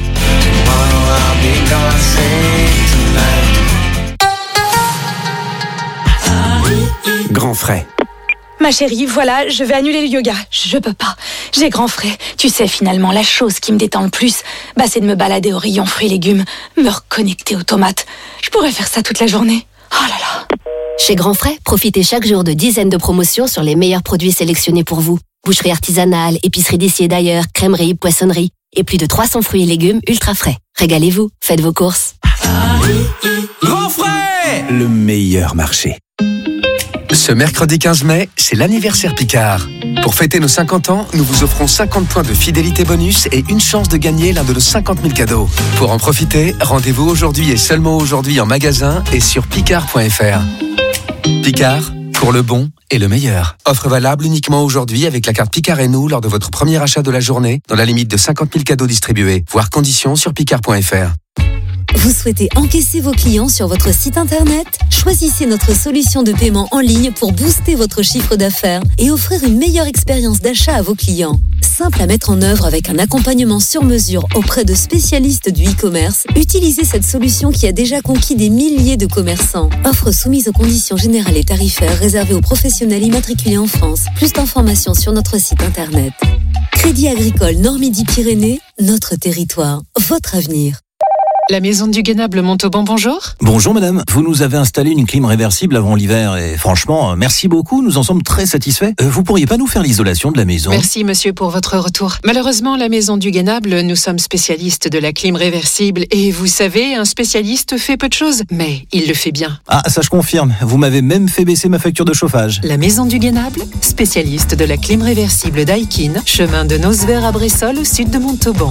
[SPEAKER 4] Grand frais.
[SPEAKER 23] Ma chérie, voilà, je vais annuler le yoga. Je peux pas. J'ai grand frais. Tu sais, finalement, la chose qui me détend le plus, bah, c'est de me balader au rayon fruits et légumes, me reconnecter aux tomates. Je pourrais faire ça toute la journée. Oh là là.
[SPEAKER 24] Chez Grand Frais, profitez chaque jour de dizaines de promotions sur les meilleurs produits sélectionnés pour vous. Boucherie artisanale, épicerie d'ici et d'ailleurs, crèmerie, poissonnerie et plus de trois cents fruits et légumes ultra frais. Régalez-vous, faites vos courses.
[SPEAKER 4] Grand frais, le meilleur marché.
[SPEAKER 17] Ce mercredi quinze mai, c'est l'anniversaire Picard. Pour fêter nos cinquante ans, nous vous offrons cinquante points de fidélité bonus et une chance de gagner l'un de nos cinquante mille cadeaux. Pour en profiter, rendez-vous aujourd'hui et seulement aujourd'hui en magasin et sur picard point f r. Picard, pour le bon et le meilleur. Offre valable uniquement aujourd'hui avec la carte Picard et nous lors de votre premier achat de la journée, dans la limite de cinquante mille cadeaux distribués. Voir conditions sur picard point f r.
[SPEAKER 5] Vous souhaitez encaisser vos clients sur votre site internet ? Choisissez notre solution de paiement en ligne pour booster votre chiffre d'affaires et offrir une meilleure expérience d'achat à vos clients. Simple à mettre en œuvre avec un accompagnement sur mesure auprès de spécialistes du e-commerce, utilisez cette solution qui a déjà conquis des milliers de commerçants. Offre soumise aux conditions générales et tarifaires réservées aux professionnels immatriculés en France. Plus d'informations sur notre site internet. Crédit Agricole Nord-Midi-Pyrénées, notre territoire, votre avenir.
[SPEAKER 6] La maison du Guénable Montauban, bonjour.
[SPEAKER 11] Bonjour madame, vous nous avez installé une clim réversible avant l'hiver et franchement, merci beaucoup, nous en sommes très satisfaits. Euh, vous pourriez pas nous faire l'isolation de la maison ?
[SPEAKER 6] Merci monsieur pour votre retour. Malheureusement, la maison du Guénable, nous sommes spécialistes de la clim réversible et vous savez, un spécialiste fait peu de choses, mais il le fait bien.
[SPEAKER 11] Ah, ça je confirme, vous m'avez même fait baisser ma facture de chauffage.
[SPEAKER 6] La maison du Guénable, spécialiste de la clim réversible Daikin, chemin de Nosver à Bressol au sud de Montauban.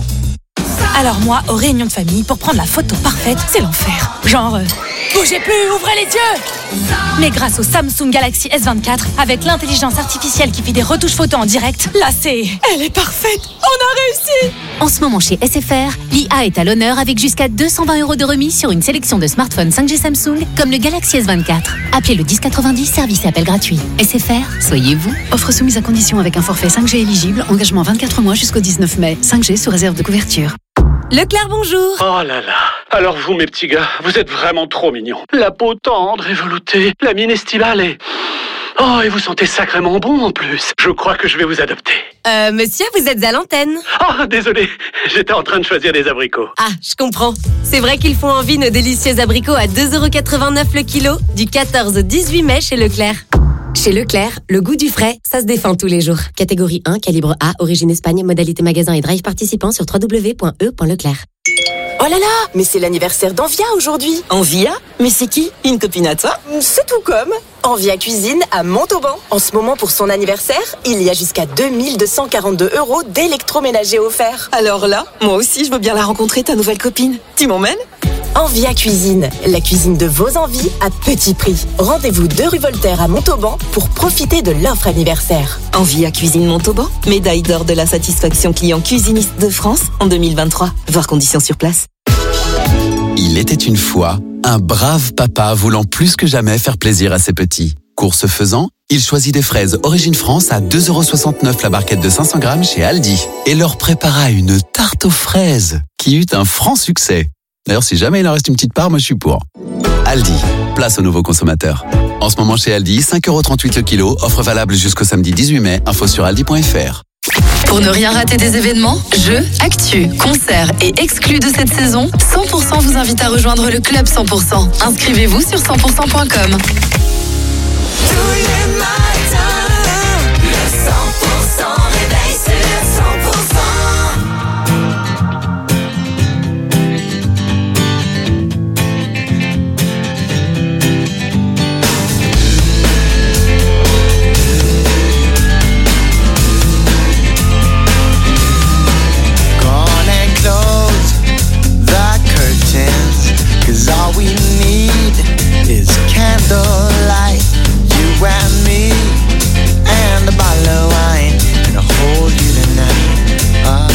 [SPEAKER 12] Alors moi, aux réunions de famille, pour prendre la photo parfaite, c'est l'enfer. Genre, euh, bougez plus, ouvrez les yeux. Mais grâce au Samsung Galaxy S vingt-quatre, avec l'intelligence artificielle qui fait des retouches photos en direct, là c'est... Elle est parfaite. On a réussi.
[SPEAKER 25] En ce moment chez S F R, l'I A est à l'honneur avec jusqu'à deux cent vingt euros de remise sur une sélection de smartphones cinq G Samsung, comme le Galaxy S vingt-quatre. Appelez le dix quatre-vingt-dix, service et appel gratuit. S F R, soyez vous.
[SPEAKER 13] Offre soumise à condition avec un forfait cinq G éligible, engagement vingt-quatre mois jusqu'au dix-neuf mai. cinq G sous réserve de couverture.
[SPEAKER 25] Leclerc, bonjour.
[SPEAKER 26] Oh là là. Alors vous, mes petits gars, vous êtes vraiment trop mignons. La peau tendre et veloutée, la mine estivale et... Oh, et vous sentez sacrément bon en plus. Je crois que je vais vous adopter.
[SPEAKER 25] Euh, monsieur, vous êtes à l'antenne.
[SPEAKER 26] Oh, désolé, j'étais en train de choisir des abricots.
[SPEAKER 25] Ah, je comprends. C'est vrai qu'ils font envie nos délicieux abricots à deux euros quatre-vingt-neuf le kilo, du quatorze au dix-huit mai chez Leclerc. Chez Leclerc, le goût du frais, ça se défend tous les jours. Catégorie un, calibre A, origine Espagne, modalité magasin et drive participant sur w w w point e point leclerc.
[SPEAKER 27] Oh là là, mais c'est l'anniversaire d'Envia aujourd'hui.
[SPEAKER 25] Envia ? Mais c'est qui ? Une copine à toi ?
[SPEAKER 27] C'est tout comme. Envia Cuisine à Montauban. En ce moment, pour son anniversaire, il y a jusqu'à deux mille deux cent quarante-deux euros d'électroménager offerts.
[SPEAKER 25] Alors là, moi aussi je veux bien la rencontrer, ta nouvelle copine. Tu m'emmènes ?
[SPEAKER 27] Envia Cuisine, la cuisine de vos envies à petit prix. Rendez-vous deux rue Voltaire à Montauban pour profiter de l'offre anniversaire.
[SPEAKER 25] Envia Cuisine Montauban, médaille d'or de la satisfaction client cuisiniste de France en deux mille vingt-trois. Voir conditions sur place.
[SPEAKER 20] Il était une fois un brave papa voulant plus que jamais faire plaisir à ses petits. Course faisant, il choisit des fraises Origine France à deux euros soixante-neuf la barquette de cinq cents grammes chez Aldi et leur prépara une tarte aux fraises qui eut un franc succès. D'ailleurs, si jamais il en reste une petite part, moi je suis pour. Aldi, place aux nouveaux consommateurs. En ce moment chez Aldi, cinq euros trente-huit le kilo, offre valable jusqu'au samedi dix-huit mai, info sur aldi point f r.
[SPEAKER 13] Pour ne rien rater des événements, jeux, actus, concerts et exclus de cette saison, cent pour cent vous invite à rejoindre le club cent pour cent. Inscrivez-vous sur cent pour cent point com.
[SPEAKER 9] Cause all we need is candlelight, you and me, and a bottle of wine, and I'll hold you tonight. Uh,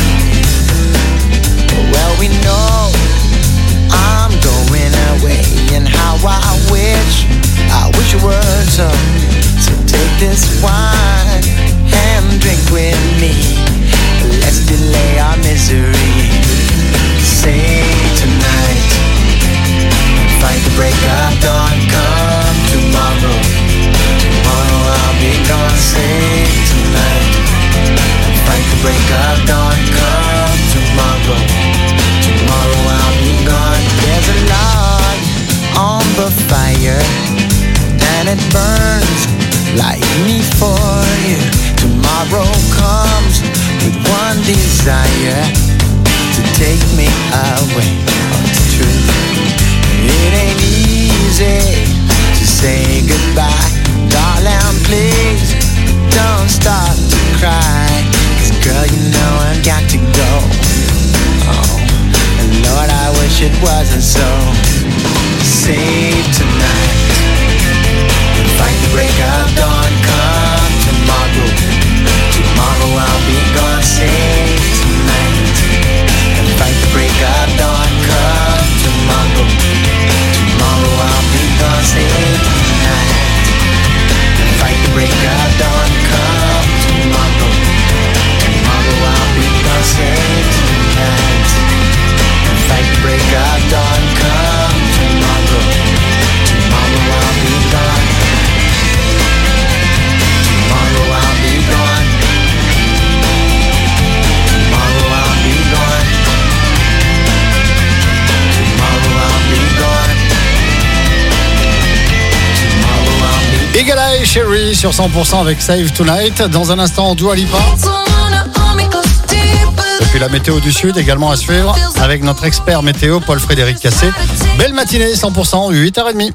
[SPEAKER 9] well, we know I'm going away, and how I wish, I wish it were so. So take this wine and drink with me. Let's delay our misery. Say tonight, fight the break of dawn, come tomorrow. Tomorrow I'll be gone, say tonight. Fight the break of dawn, come tomorrow. Tomorrow I'll be gone. There's a log on the fire, and it burns like me for you. Tomorrow comes with one desire, to take me away. Oh, it's true. It ain't easy to say goodbye. Darling, please don't start to cry. Cause girl, you know I've got to go. Oh, and Lord, I wish it wasn't so. Save tonight, fight the break of dawn, come tomorrow. Tomorrow I'll be gone. Save tonight, and fight the break of dawn, come tomorrow.
[SPEAKER 2] Sherry sur cent pour cent avec Save Tonight. Dans un instant, Dua Lipa. Et puis la météo du Sud également à suivre avec notre expert météo Paul-Frédéric Cassé. Belle matinée, cent pour cent, huit heures trente.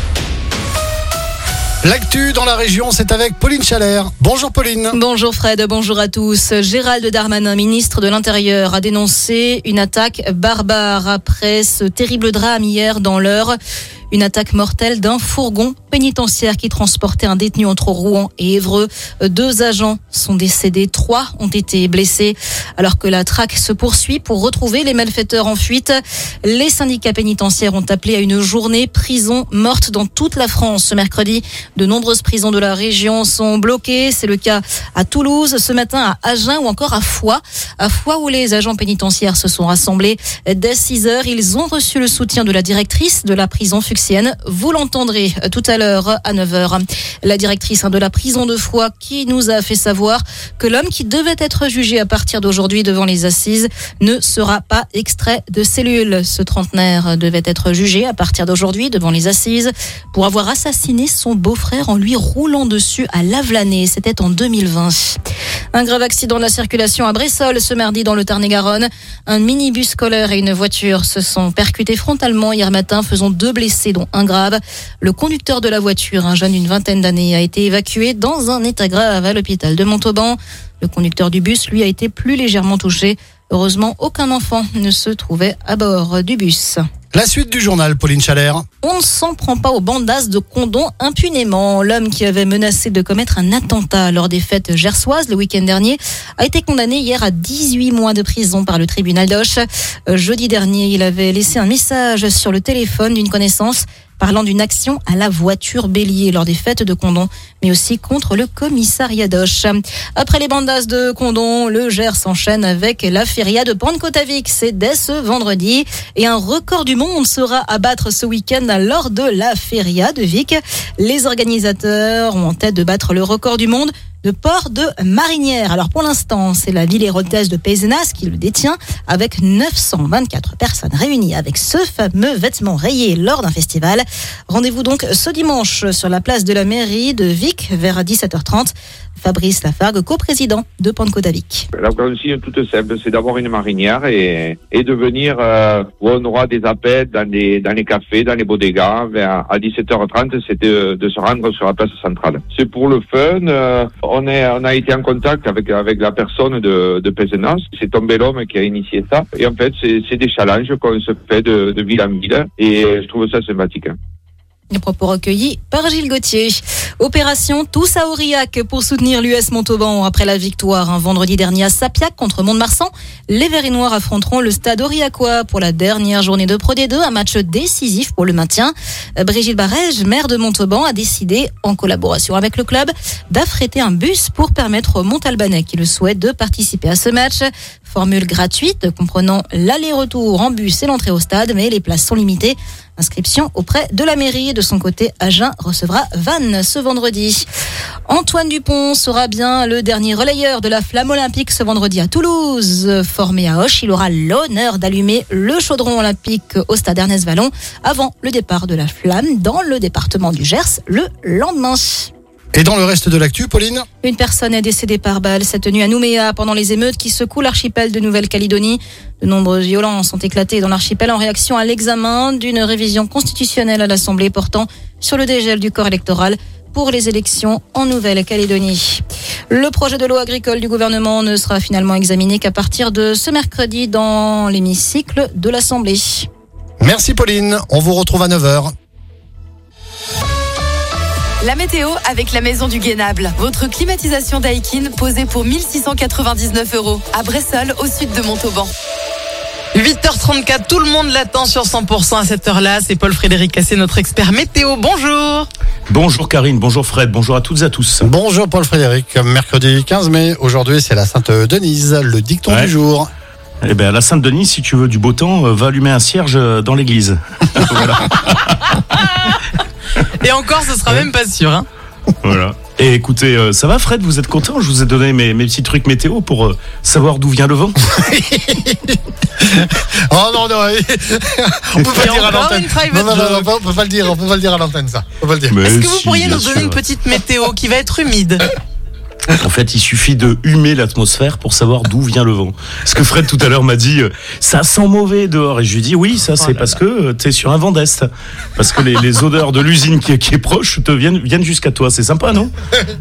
[SPEAKER 2] L'actu dans la région, c'est avec Pauline Chalère. Bonjour Pauline.
[SPEAKER 3] Bonjour Fred, bonjour à tous. Gérald Darmanin, ministre de l'Intérieur, a dénoncé une attaque barbare après ce terrible drame hier dans l'Eure. Une attaque mortelle d'un fourgon pénitentiaire qui transportait un détenu entre Rouen et Évreux. Deux agents sont décédés, trois ont été blessés. Alors que la traque se poursuit pour retrouver les malfaiteurs en fuite, les syndicats pénitentiaires ont appelé à une journée prison morte dans toute la France ce mercredi. De nombreuses prisons de la région sont bloquées. C'est le cas à Toulouse, ce matin à Agen ou encore à Foix. À Foix où les agents pénitentiaires se sont rassemblés dès six heures. Ils ont reçu le soutien de la directrice de la prison Fuxienne. Vous l'entendrez tout à l'heure à neuf heures. La directrice de la prison de Foix qui nous a fait savoir que l'homme qui devait être jugé à partir d'aujourd'hui devant les assises ne sera pas extrait de cellule. Ce trentenaire devait être jugé à partir d'aujourd'hui devant les assises pour avoir assassiné son beau-frère en lui roulant dessus à Lavelanet. C'était en deux mille vingt. Un grave accident de la circulation à Bressolles ce mardi dans le Tarn-et-Garonne. Un minibus scolaire et une voiture se sont percutés frontalement hier matin, faisant deux blessés dont un grave. Le conducteur de la voiture, un jeune d'une vingtaine d'années, a été évacué dans un état grave à l'hôpital de Montauban. Le conducteur du bus, lui, a été plus légèrement touché. Heureusement, aucun enfant ne se trouvait à bord du bus.
[SPEAKER 2] La suite du journal, Pauline Chalère.
[SPEAKER 3] On ne s'en prend pas aux bandas de Condom impunément. L'homme qui avait menacé de commettre un attentat lors des fêtes gersoises le week-end dernier a été condamné hier à dix-huit mois de prison par le tribunal d'Auch. Jeudi dernier, il avait laissé un message sur le téléphone d'une connaissance parlant d'une action à la voiture bélier lors des fêtes de Condom, mais aussi contre le commissariat d'Auch. Après les bandas de Condom, le Gers s'enchaîne avec la feria de Pentcoat-à-Vic. C'est dès ce vendredi et un record du monde sera à battre ce week-end lors de la feria de Vic. Les organisateurs ont en tête de battre le record du monde de port de marinière. Alors pour l'instant, c'est la ville érotaise de Pézenas qui le détient avec neuf cent vingt-quatre personnes réunies avec ce fameux vêtement rayé lors d'un festival. Rendez-vous donc ce dimanche sur la place de la mairie de Vic vers dix-sept heures trente. Fabrice Lafargue, coprésident de Pentcoat-à-Vic.
[SPEAKER 10] La consigne toute simple, c'est d'avoir une marinière et, et de venir euh, où on aura des appels dans les, dans les cafés, dans les bodegas. Vers, à dix-sept heures trente, c'est de, de se rendre sur la place centrale. C'est pour le fun. Euh, on, est, on a été en contact avec, avec la personne de, de Pézenas. C'est tombé l'homme qui a initié ça. Et en fait, c'est, c'est des challenges qu'on se fait de, de ville en ville. Et je trouve ça sympathique.
[SPEAKER 3] Les propos recueillis par Gilles Gauthier. Opération Tous à Aurillac pour soutenir l'U S Montauban après la victoire un vendredi dernier à Sapiac contre Mont-de-Marsan. Les Verts et Noirs affronteront le Stade Aurillacois pour la dernière journée de Pro D deux, un match décisif pour le maintien. Brigitte Barège, maire de Montauban, a décidé, en collaboration avec le club, d'affréter un bus pour permettre aux Montalbanais qui le souhaitent de participer à ce match. Formule gratuite comprenant l'aller-retour en bus et l'entrée au stade, mais les places sont limitées. Inscription auprès de la mairie. De son côté, Agen recevra Vannes ce vendredi. Antoine Dupont sera bien le dernier relayeur de la flamme olympique ce vendredi à Toulouse. Formé à Auch, il aura l'honneur d'allumer le chaudron olympique au stade Ernest Vallon avant le départ de la flamme dans le département du Gers le lendemain.
[SPEAKER 2] Et dans le reste de l'actu, Pauline ?
[SPEAKER 3] Une personne est décédée par balle cette nuit à Nouméa pendant les émeutes qui secouent l'archipel de Nouvelle-Calédonie. De nombreuses violences ont éclaté dans l'archipel en réaction à l'examen d'une révision constitutionnelle à l'Assemblée portant sur le dégel du corps électoral pour les élections en Nouvelle-Calédonie. Le projet de loi agricole du gouvernement ne sera finalement examiné qu'à partir de ce mercredi dans l'hémicycle de l'Assemblée.
[SPEAKER 2] Merci Pauline, on vous retrouve à neuf heures.
[SPEAKER 25] La météo avec la Maison du Guénable. Votre climatisation Daikin posée pour mille six cent quatre-vingt-dix-neuf euros à Bressolles, au sud de Montauban.
[SPEAKER 8] huit heures trente-quatre, tout le monde l'attend sur cent pour cent à cette heure-là. C'est Paul-Frédéric Cassé, notre expert météo. Bonjour.
[SPEAKER 11] Bonjour Karine, bonjour Fred, bonjour à toutes et à tous.
[SPEAKER 2] Bonjour Paul-Frédéric, mercredi quinze mai. Aujourd'hui, c'est la Sainte Denise, le dicton ouais. du jour.
[SPEAKER 11] Eh bien, la Sainte Denise, si tu veux du beau temps, va allumer un cierge dans l'église. Voilà.
[SPEAKER 8] Et encore, ce sera ouais. même pas sûr. Hein.
[SPEAKER 11] Voilà.
[SPEAKER 14] Et écoutez, euh, ça va Fred, vous êtes content? Je vous ai donné mes, mes petits trucs météo pour euh, savoir d'où vient le vent.
[SPEAKER 2] Oh non, non, on peut pas le dire à l'antenne. Non, non, non, non, on peut pas le dire, on peut pas le dire à l'antenne, ça. On peut pas le dire.
[SPEAKER 14] Mais
[SPEAKER 8] Est-ce que vous
[SPEAKER 14] si,
[SPEAKER 8] pourriez
[SPEAKER 14] bien
[SPEAKER 8] nous donner
[SPEAKER 14] sûr.
[SPEAKER 8] une petite météo qui va être humide?
[SPEAKER 14] En fait, il suffit de humer l'atmosphère pour savoir d'où vient le vent. Parce que Fred tout à l'heure m'a dit euh, ça sent mauvais dehors, et je lui dis oui, ça c'est
[SPEAKER 8] Oh là
[SPEAKER 14] parce
[SPEAKER 8] là.
[SPEAKER 14] que euh, t'es sur un vent d'est, parce que les, les odeurs de l'usine qui, est- qui est proche te viennent viennent jusqu'à toi. C'est sympa, non?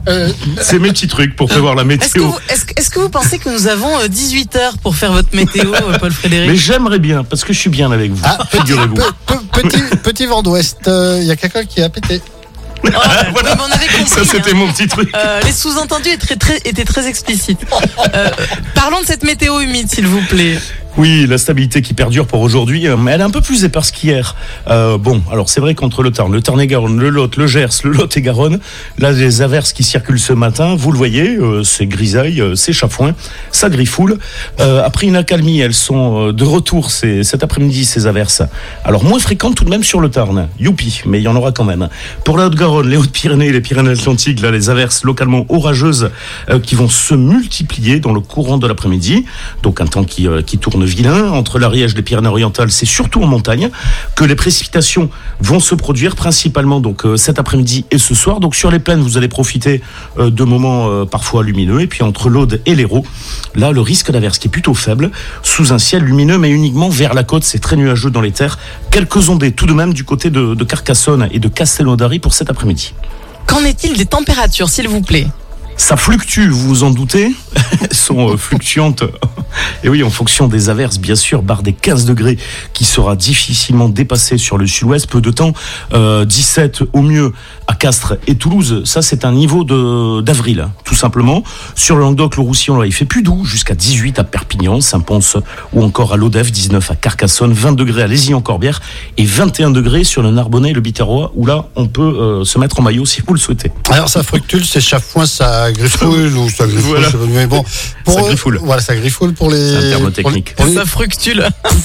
[SPEAKER 14] C'est mes petits trucs pour prévoir la
[SPEAKER 8] Est-ce que,
[SPEAKER 14] météo.
[SPEAKER 8] vous, est-ce, que- est-ce que vous pensez que nous avons euh, dix-huit heures pour faire votre météo, euh, Paul Frédéric?
[SPEAKER 14] Mais j'aimerais bien parce que je suis bien avec vous.
[SPEAKER 2] Ah, petit,
[SPEAKER 14] Figurez-vous.
[SPEAKER 2] pe- pe- petit, petit vent d'ouest, il y a quelqu'un qui a pété.
[SPEAKER 8] Oh, voilà. On avait compris,
[SPEAKER 14] Ça c'était
[SPEAKER 8] hein.
[SPEAKER 14] mon petit truc.
[SPEAKER 8] Euh, les sous-entendus étaient très, étaient très explicites. Euh, parlons de cette météo humide, s'il vous plaît.
[SPEAKER 14] Oui, la stabilité qui perdure pour aujourd'hui, euh, mais elle est un peu plus éparse qu'hier. Euh, bon, alors c'est vrai qu'entre le Tarn, le Tarn-et-Garonne, le Lot, le Gers, le Lot-et-Garonne, là les averses qui circulent ce matin, vous le voyez, euh, c'est grisaille, euh, c'est chafouin, ça griffoule. Euh, après une accalmie, elles sont euh, de retour ces, cet après-midi, ces averses. Alors moins fréquentes tout de même sur le Tarn, youpi, mais il y en aura quand même. Pour la Haute-Garonne, les Hautes-Pyrénées, les Pyrénées-Atlantiques, là les averses localement orageuses euh, qui vont se multiplier dans le courant de l'après-midi. Donc un temps qui, euh, qui tourne vilain. Entre l'Ariège et les Pyrénées-Orientales, c'est surtout en montagne que les précipitations vont se produire principalement donc euh, cet après-midi et ce soir. Donc sur les plaines, vous allez profiter euh, de moments euh, parfois lumineux. Et puis entre l'Aude et l'Hérault, là le risque d'averse qui est plutôt faible, sous un ciel lumineux, mais uniquement vers la côte. C'est très nuageux dans les terres. Quelques ondées tout de même du côté de, de Carcassonne et de Castelnaudary pour cet après-midi.
[SPEAKER 8] Qu'en est-il des températures, s'il vous plaît?
[SPEAKER 14] Ça fluctue, vous vous en doutez. Elles sont euh, fluctuantes. Et oui, en fonction des averses, bien sûr, barre des quinze degrés qui sera difficilement dépassée sur le sud-ouest. Peu de temps, euh, dix-sept au mieux à Castres et Toulouse. Ça, c'est un niveau de, d'avril, hein, tout simplement. Sur le Languedoc, le Roussillon, là, il fait plus doux, jusqu'à dix-huit à Perpignan, Saint-Pons ou encore à Lodève, dix-neuf à Carcassonne, vingt degrés à Lézignan-Corbière et vingt et un degrés sur le Narbonnais et le Biterrois, où là, on peut euh, se mettre en maillot si vous le souhaitez.
[SPEAKER 2] Alors ça fructule, c'est chafouin, ça griffoule ou ça griffoule,
[SPEAKER 14] Voilà.
[SPEAKER 2] je sais pas, mais bon. Pour
[SPEAKER 14] Ça
[SPEAKER 2] eux,
[SPEAKER 14] griffoule.
[SPEAKER 2] Voilà, ça griffoule pour les.
[SPEAKER 14] C'est un terme technique.
[SPEAKER 2] pour les- pour les-
[SPEAKER 8] Ça fructule.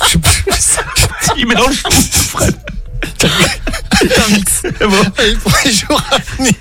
[SPEAKER 14] Il mélange tout, Fred.
[SPEAKER 8] C'est un mix.
[SPEAKER 2] Et pour les jours à venir.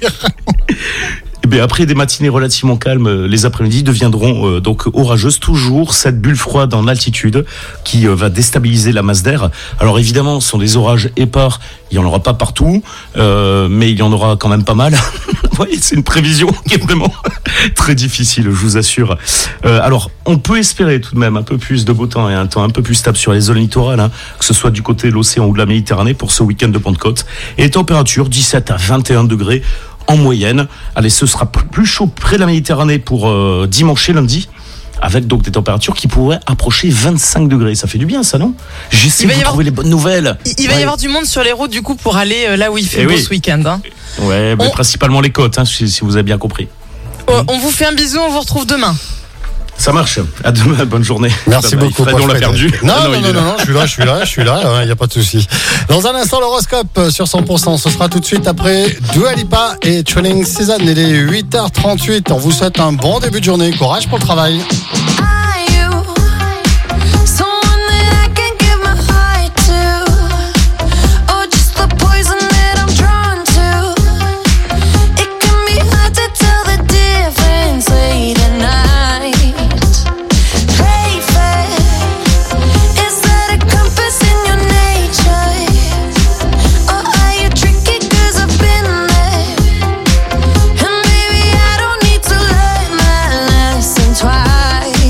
[SPEAKER 14] Eh bien, après des matinées relativement calmes, euh, les après-midi deviendront euh, donc orageuses. Toujours cette bulle froide en altitude qui euh, va déstabiliser la masse d'air. Alors évidemment, ce sont des orages épars. Il n'y en aura pas partout, euh, mais il y en aura quand même pas mal. Vous voyez, c'est une prévision qui est vraiment très difficile, je vous assure. Euh, alors, on peut espérer tout de même un peu plus de beau temps et un temps un peu plus stable sur les zones littorales, hein, que ce soit du côté de l'océan ou de la Méditerranée pour ce week-end de Pentecôte. Et les températures, dix-sept à vingt et un degrés en moyenne. Allez, ce sera plus chaud près de la Méditerranée pour euh, dimanche et lundi, avec donc des températures qui pourraient approcher vingt-cinq degrés. Ça fait du bien, ça, non? J'essaie
[SPEAKER 8] Il va
[SPEAKER 14] de
[SPEAKER 8] y
[SPEAKER 14] vous
[SPEAKER 8] avoir-
[SPEAKER 14] trouver les bonnes nouvelles.
[SPEAKER 8] Il, il va
[SPEAKER 14] Ouais.
[SPEAKER 8] y avoir du monde sur les routes, du coup, pour aller euh, là où il fait
[SPEAKER 14] Eh
[SPEAKER 8] beau
[SPEAKER 14] oui.
[SPEAKER 8] ce week-end. Hein.
[SPEAKER 14] Ouais, mais
[SPEAKER 8] On-
[SPEAKER 14] principalement les côtes, hein, si, si vous avez bien compris.
[SPEAKER 8] Euh, on vous fait un bisou, on vous retrouve demain.
[SPEAKER 14] Ça marche. À demain, bonne journée.
[SPEAKER 2] Merci
[SPEAKER 14] Bye bye.
[SPEAKER 2] beaucoup.
[SPEAKER 14] Fred,
[SPEAKER 2] Paul
[SPEAKER 14] on l'a
[SPEAKER 2] Frédéric.
[SPEAKER 14] perdu.
[SPEAKER 2] Non,
[SPEAKER 14] Ah
[SPEAKER 2] non,
[SPEAKER 14] il
[SPEAKER 2] non,
[SPEAKER 14] est
[SPEAKER 2] non,
[SPEAKER 14] là.
[SPEAKER 2] non, je suis là, je suis là, je suis là, il n'y a pas de souci. Dans un instant, l'horoscope sur cent pour cent. Ce sera tout de suite après Dua Lipa et Training Season. Il est huit heures trente-huit. On vous souhaite un bon début de journée. Courage pour le travail.
[SPEAKER 9] Twice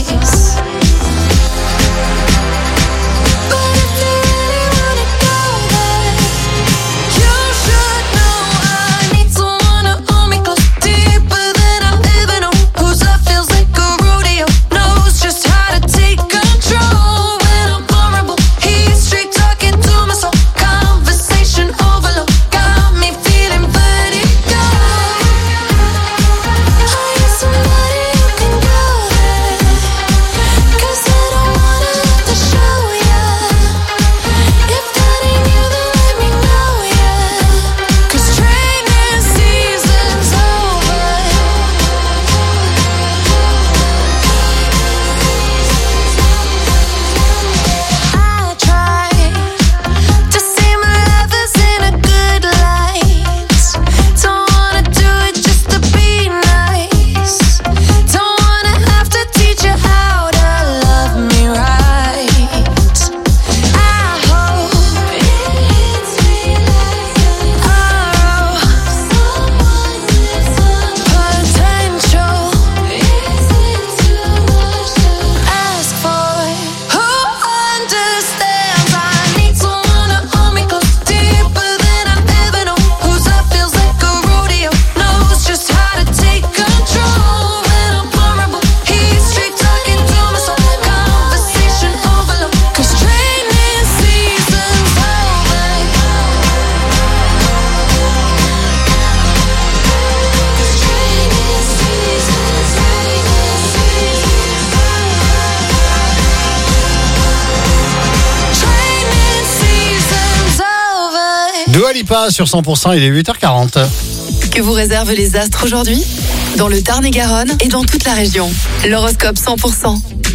[SPEAKER 2] Dua Lipa sur cent pour cent, il est huit heures quarante.
[SPEAKER 13] Que vous réservent les astres aujourd'hui? Dans le Tarn-et-Garonne et dans toute la région. L'horoscope cent pour cent.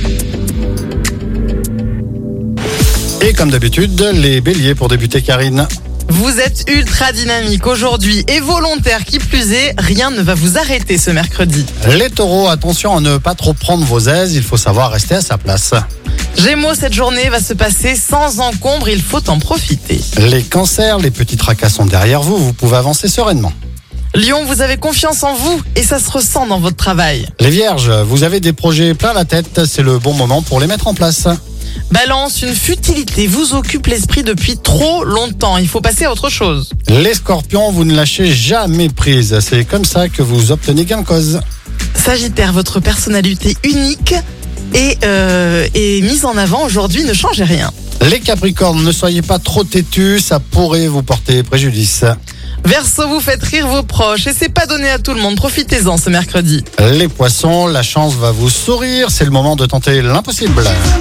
[SPEAKER 2] Et comme d'habitude, les béliers pour débuter, Karine.
[SPEAKER 8] Vous êtes ultra dynamique aujourd'hui et volontaire qui plus est, rien ne va vous arrêter ce mercredi.
[SPEAKER 2] Les taureaux, attention à ne pas trop prendre vos aises, il faut savoir rester à sa place.
[SPEAKER 8] Gémeaux, cette journée va se passer sans encombre, il faut en profiter.
[SPEAKER 2] Les cancers, les petits tracas sont derrière vous, vous pouvez avancer sereinement.
[SPEAKER 8] Lion, vous avez confiance en vous et ça se ressent dans votre travail.
[SPEAKER 2] Les vierges, vous avez des projets plein la tête, c'est le bon moment pour les mettre en place.
[SPEAKER 8] Balance, une futilité vous occupe l'esprit depuis trop longtemps, il faut passer à autre chose.
[SPEAKER 2] Les scorpions, vous ne lâchez jamais prise, c'est comme ça que vous obtenez gain de cause.
[SPEAKER 8] Sagittaire, votre personnalité unique et, euh, et mise en avant aujourd'hui, ne changez rien.
[SPEAKER 2] Les capricornes, ne soyez pas trop têtus, ça pourrait vous porter préjudice.
[SPEAKER 8] Verseau, vous faites rire vos proches et c'est pas donné à tout le monde, profitez-en ce mercredi.
[SPEAKER 2] Les poissons, la chance va vous sourire, c'est le moment de tenter l'impossible.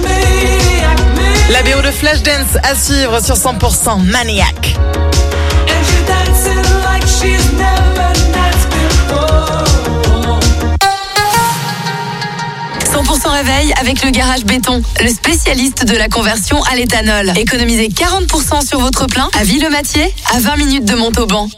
[SPEAKER 8] La B O de Flashdance à suivre sur cent pour cent Maniac.
[SPEAKER 13] cent pour cent réveil avec le garage béton, le spécialiste de la conversion à l'éthanol. Économisez quarante pour cent sur votre plein à Ville-Mathieu, à vingt minutes de Montauban.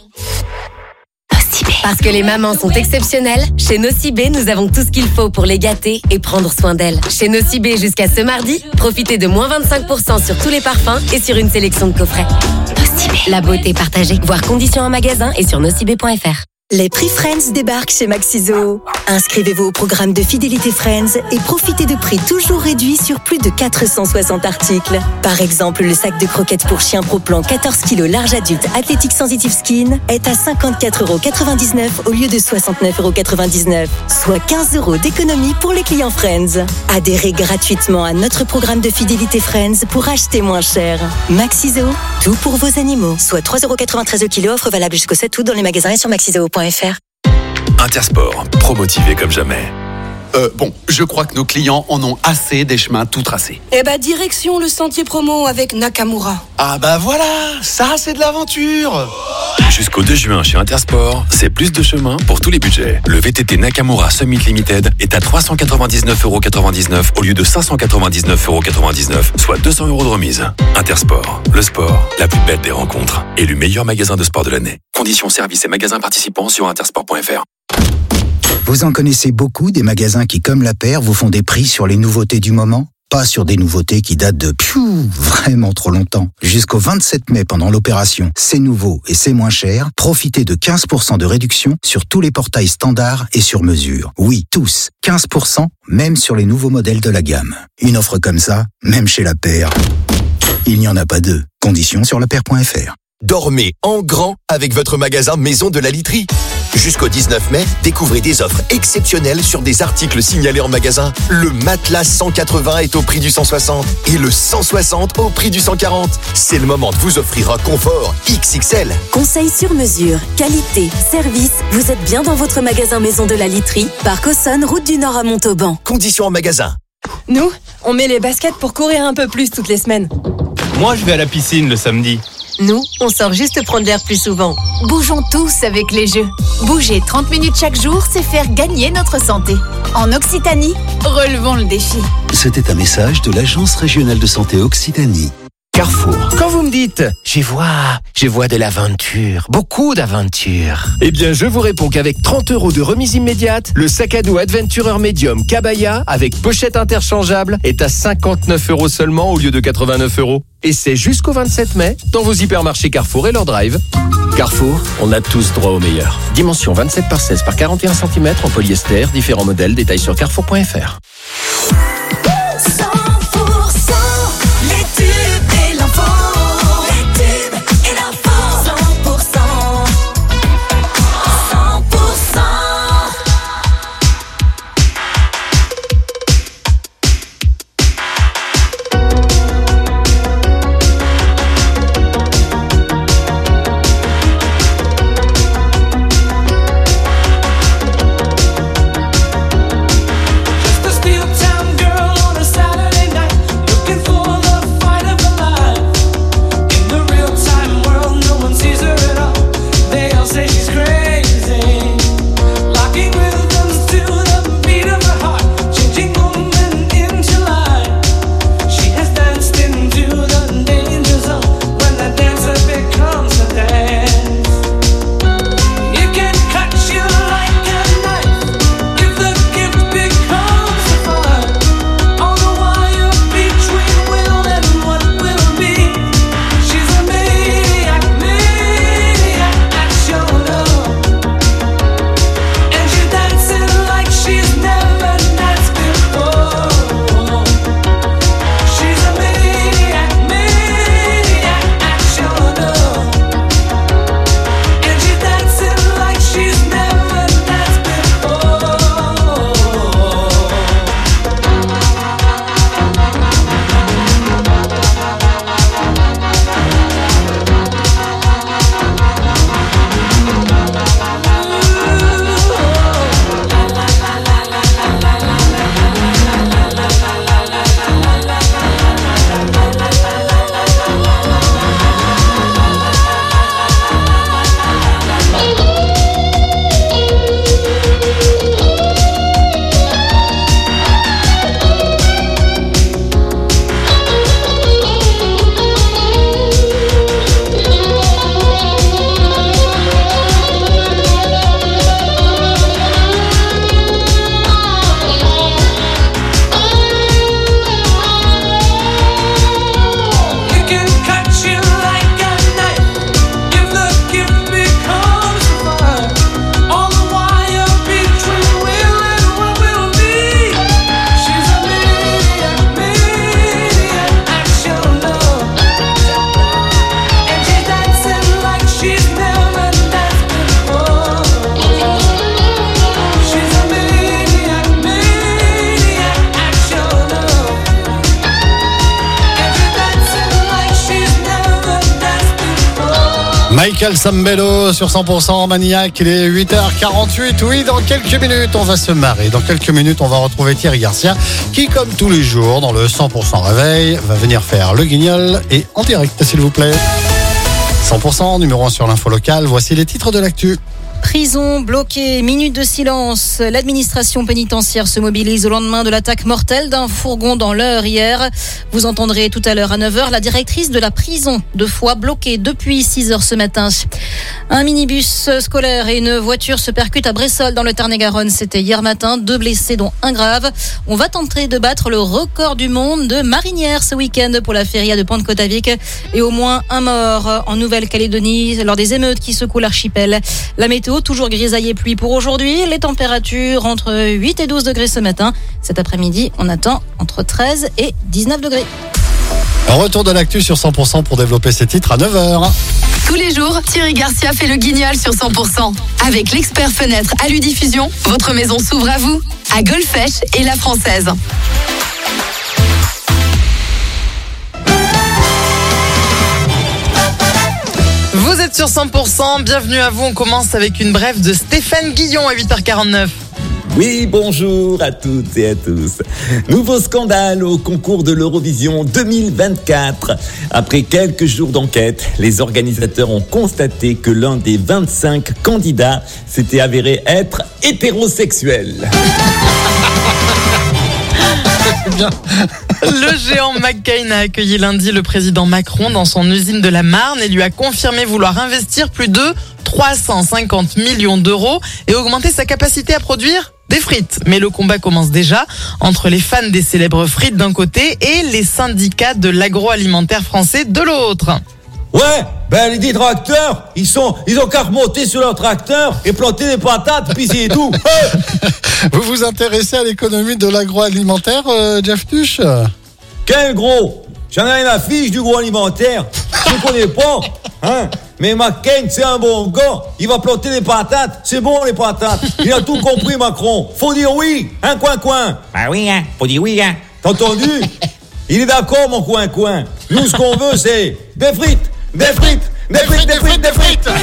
[SPEAKER 25] Parce que les mamans sont exceptionnelles, chez Nocibé, nous avons tout ce qu'il faut pour les gâter et prendre soin d'elles. Chez Nocibé, jusqu'à ce mardi, profitez de moins vingt-cinq pour cent sur tous les parfums et sur une sélection de coffrets. Nocibé, la beauté partagée. Voir conditions en magasin et sur nocibé point f r.
[SPEAKER 7] Les prix Friends débarquent chez Maxiso. Inscrivez-vous au programme de fidélité Friends et profitez de prix toujours réduits sur plus de quatre cent soixante articles. Par exemple, le sac de croquettes pour chien Pro Plan quatorze kilos large adulte Athletic Sensitive Skin est à cinquante-quatre euros quatre-vingt-dix-neuf au lieu de soixante-neuf euros quatre-vingt-dix-neuf, soit quinze euros d'économie pour les clients Friends. Adhérez gratuitement à notre programme de fidélité Friends pour acheter moins cher. Maxiso, tout pour vos animaux. Soit trois euros quatre-vingt-treize au kilo, offre valable jusqu'au sept août dans les magasins et sur maxiso point f r.
[SPEAKER 15] Intersport, pro-motivé comme jamais.
[SPEAKER 16] Euh, bon, je crois que nos clients en ont assez des chemins tout tracés.
[SPEAKER 18] Eh bah, direction le sentier promo avec Nakamura.
[SPEAKER 16] Ah bah voilà, ça c'est de l'aventure.
[SPEAKER 15] Jusqu'au deux juin chez Intersport, c'est plus de chemin pour tous les budgets. Le V T T Nakamura Summit Limited est à trois cent quatre-vingt-dix-neuf euros quatre-vingt-dix-neuf au lieu de cinq cent quatre-vingt-dix-neuf euros quatre-vingt-dix-neuf, soit deux cents euros de remise. Intersport, le sport, la plus belle des rencontres. Élu meilleur magasin de sport de l'année. Conditions, services et magasins participants sur intersport point f r.
[SPEAKER 19] Vous en connaissez beaucoup des magasins qui, comme la paire, vous font des prix sur les nouveautés du moment? Pas sur des nouveautés qui datent de piou, vraiment trop longtemps. Jusqu'au vingt-sept mai, pendant l'opération C'est nouveau et c'est moins cher, profitez de quinze pour cent de réduction sur tous les portails standards et sur mesure. Oui, tous. quinze pour cent, même sur les nouveaux modèles de la gamme. Une offre comme ça, même chez la paire, il n'y en a pas deux. Conditions sur la paire point f r.
[SPEAKER 21] Dormez en grand avec votre magasin Maison de la Literie. Jusqu'au dix-neuf mai, découvrez des offres exceptionnelles sur des articles signalés en magasin. Le matelas cent quatre-vingts est au prix du cent soixante et le cent soixante au prix du cent quarante. C'est le moment de vous offrir un confort X X L.
[SPEAKER 7] Conseil sur mesure, qualité, service, vous êtes bien dans votre magasin Maison de la Literie, Parc Aussonne, route du Nord à Montauban.
[SPEAKER 21] Conditions en magasin.
[SPEAKER 18] Nous, on met les baskets pour courir un peu plus toutes les semaines.
[SPEAKER 22] Moi, je vais à la piscine le samedi.
[SPEAKER 25] Nous, on sort juste prendre l'air plus souvent.
[SPEAKER 28] Bougeons tous avec les jeux. Bouger trente minutes chaque jour, c'est faire gagner notre santé. En Occitanie, relevons le défi.
[SPEAKER 29] C'était un message de l'Agence régionale de santé Occitanie.
[SPEAKER 30] Carrefour. Quand vous me dites « j'y vois, j'y vois de l'aventure, beaucoup d'aventure », eh bien je vous réponds qu'avec trente euros de remise immédiate, le sac à dos Adventurer Medium Kabaya avec pochette interchangeable est à cinquante-neuf euros seulement au lieu de quatre-vingt-neuf euros. Et c'est jusqu'au vingt-sept mai dans vos hypermarchés Carrefour et leur drive. Carrefour, on a tous droit au meilleur. Dimension vingt-sept par seize par quarante et un centimètres en polyester, différents modèles, détails sur carrefour point f r.
[SPEAKER 9] Just a steal
[SPEAKER 2] Michael Sambello sur cent pour cent Maniac, il est huit heures quarante-huit. Oui, dans quelques minutes, on va se marrer. Dans quelques minutes, on va retrouver Thierry Garcia qui, comme tous les jours, dans le cent pour cent réveil, va venir faire le guignol et en direct, s'il vous plaît. cent pour cent, numéro un sur l'info locale. Voici les titres de l'actu.
[SPEAKER 3] Prison bloquée, minute de silence. L'administration pénitentiaire se mobilise au lendemain de l'attaque mortelle d'un fourgon dans l'Eure hier. Vous entendrez tout à l'heure à neuf heures la directrice de la prison de Foix bloquée depuis six heures ce matin. Un minibus scolaire et une voiture se percutent à Bressolles dans le Tarn-et-Garonne. C'était hier matin, deux blessés dont un grave. On va tenter de battre le record du monde de marinière ce week-end pour la feria de Pentecôte-à-Vic et au moins un mort en Nouvelle-Calédonie lors des émeutes qui secouent l'archipel. La météo toujours grisaille et pluie pour aujourd'hui. Les températures entre huit et douze degrés ce matin. Cet après-midi, on attend entre treize et dix-neuf degrés.
[SPEAKER 2] Retour de l'actu sur cent pour cent pour développer ces titres à neuf heures.
[SPEAKER 25] Tous les jours, Thierry Garcia fait le guignol sur cent pour cent. Avec l'expert fenêtre Aludiffusion, votre maison s'ouvre à vous, à Golfech et La Française.
[SPEAKER 8] Vous êtes sur cent pour cent, bienvenue à vous. On commence avec une brève de Stéphane Guillon à huit heures quarante-neuf.
[SPEAKER 1] Oui, bonjour à toutes et à tous. Nouveau scandale au concours de l'Eurovision deux mille vingt-quatre. Après quelques jours d'enquête, les organisateurs ont constaté que l'un des vingt-cinq candidats s'était avéré être hétérosexuel.
[SPEAKER 2] Bien.
[SPEAKER 8] Le géant McCain a accueilli lundi le président Macron dans son usine de la Marne et lui a confirmé vouloir investir plus de trois cent cinquante millions d'euros et augmenter sa capacité à produire des frites. Mais le combat commence déjà entre les fans des célèbres frites d'un côté et les syndicats de l'agroalimentaire français de l'autre.
[SPEAKER 4] Ouais, ben les détracteurs, ils sont, ils ont qu'à remonter sur leur tracteur et planter des patates, puis c'est tout.
[SPEAKER 2] Vous vous intéressez à l'économie de l'agroalimentaire, euh, Jeff Tuch?
[SPEAKER 4] Quel gros? J'en ai une affiche du gros alimentaire. Je ne connais pas, hein. Mais McCain, c'est un bon gars. Il va planter des patates. C'est bon, les patates. Il a tout compris, Macron. Faut dire oui, hein, coin-coin.
[SPEAKER 1] Bah oui, hein, faut dire oui, hein.
[SPEAKER 4] T'as entendu? Il est d'accord, mon coin-coin. Nous, ce qu'on veut, c'est des frites. Des frites, des frites, des frites, des frites, des frites,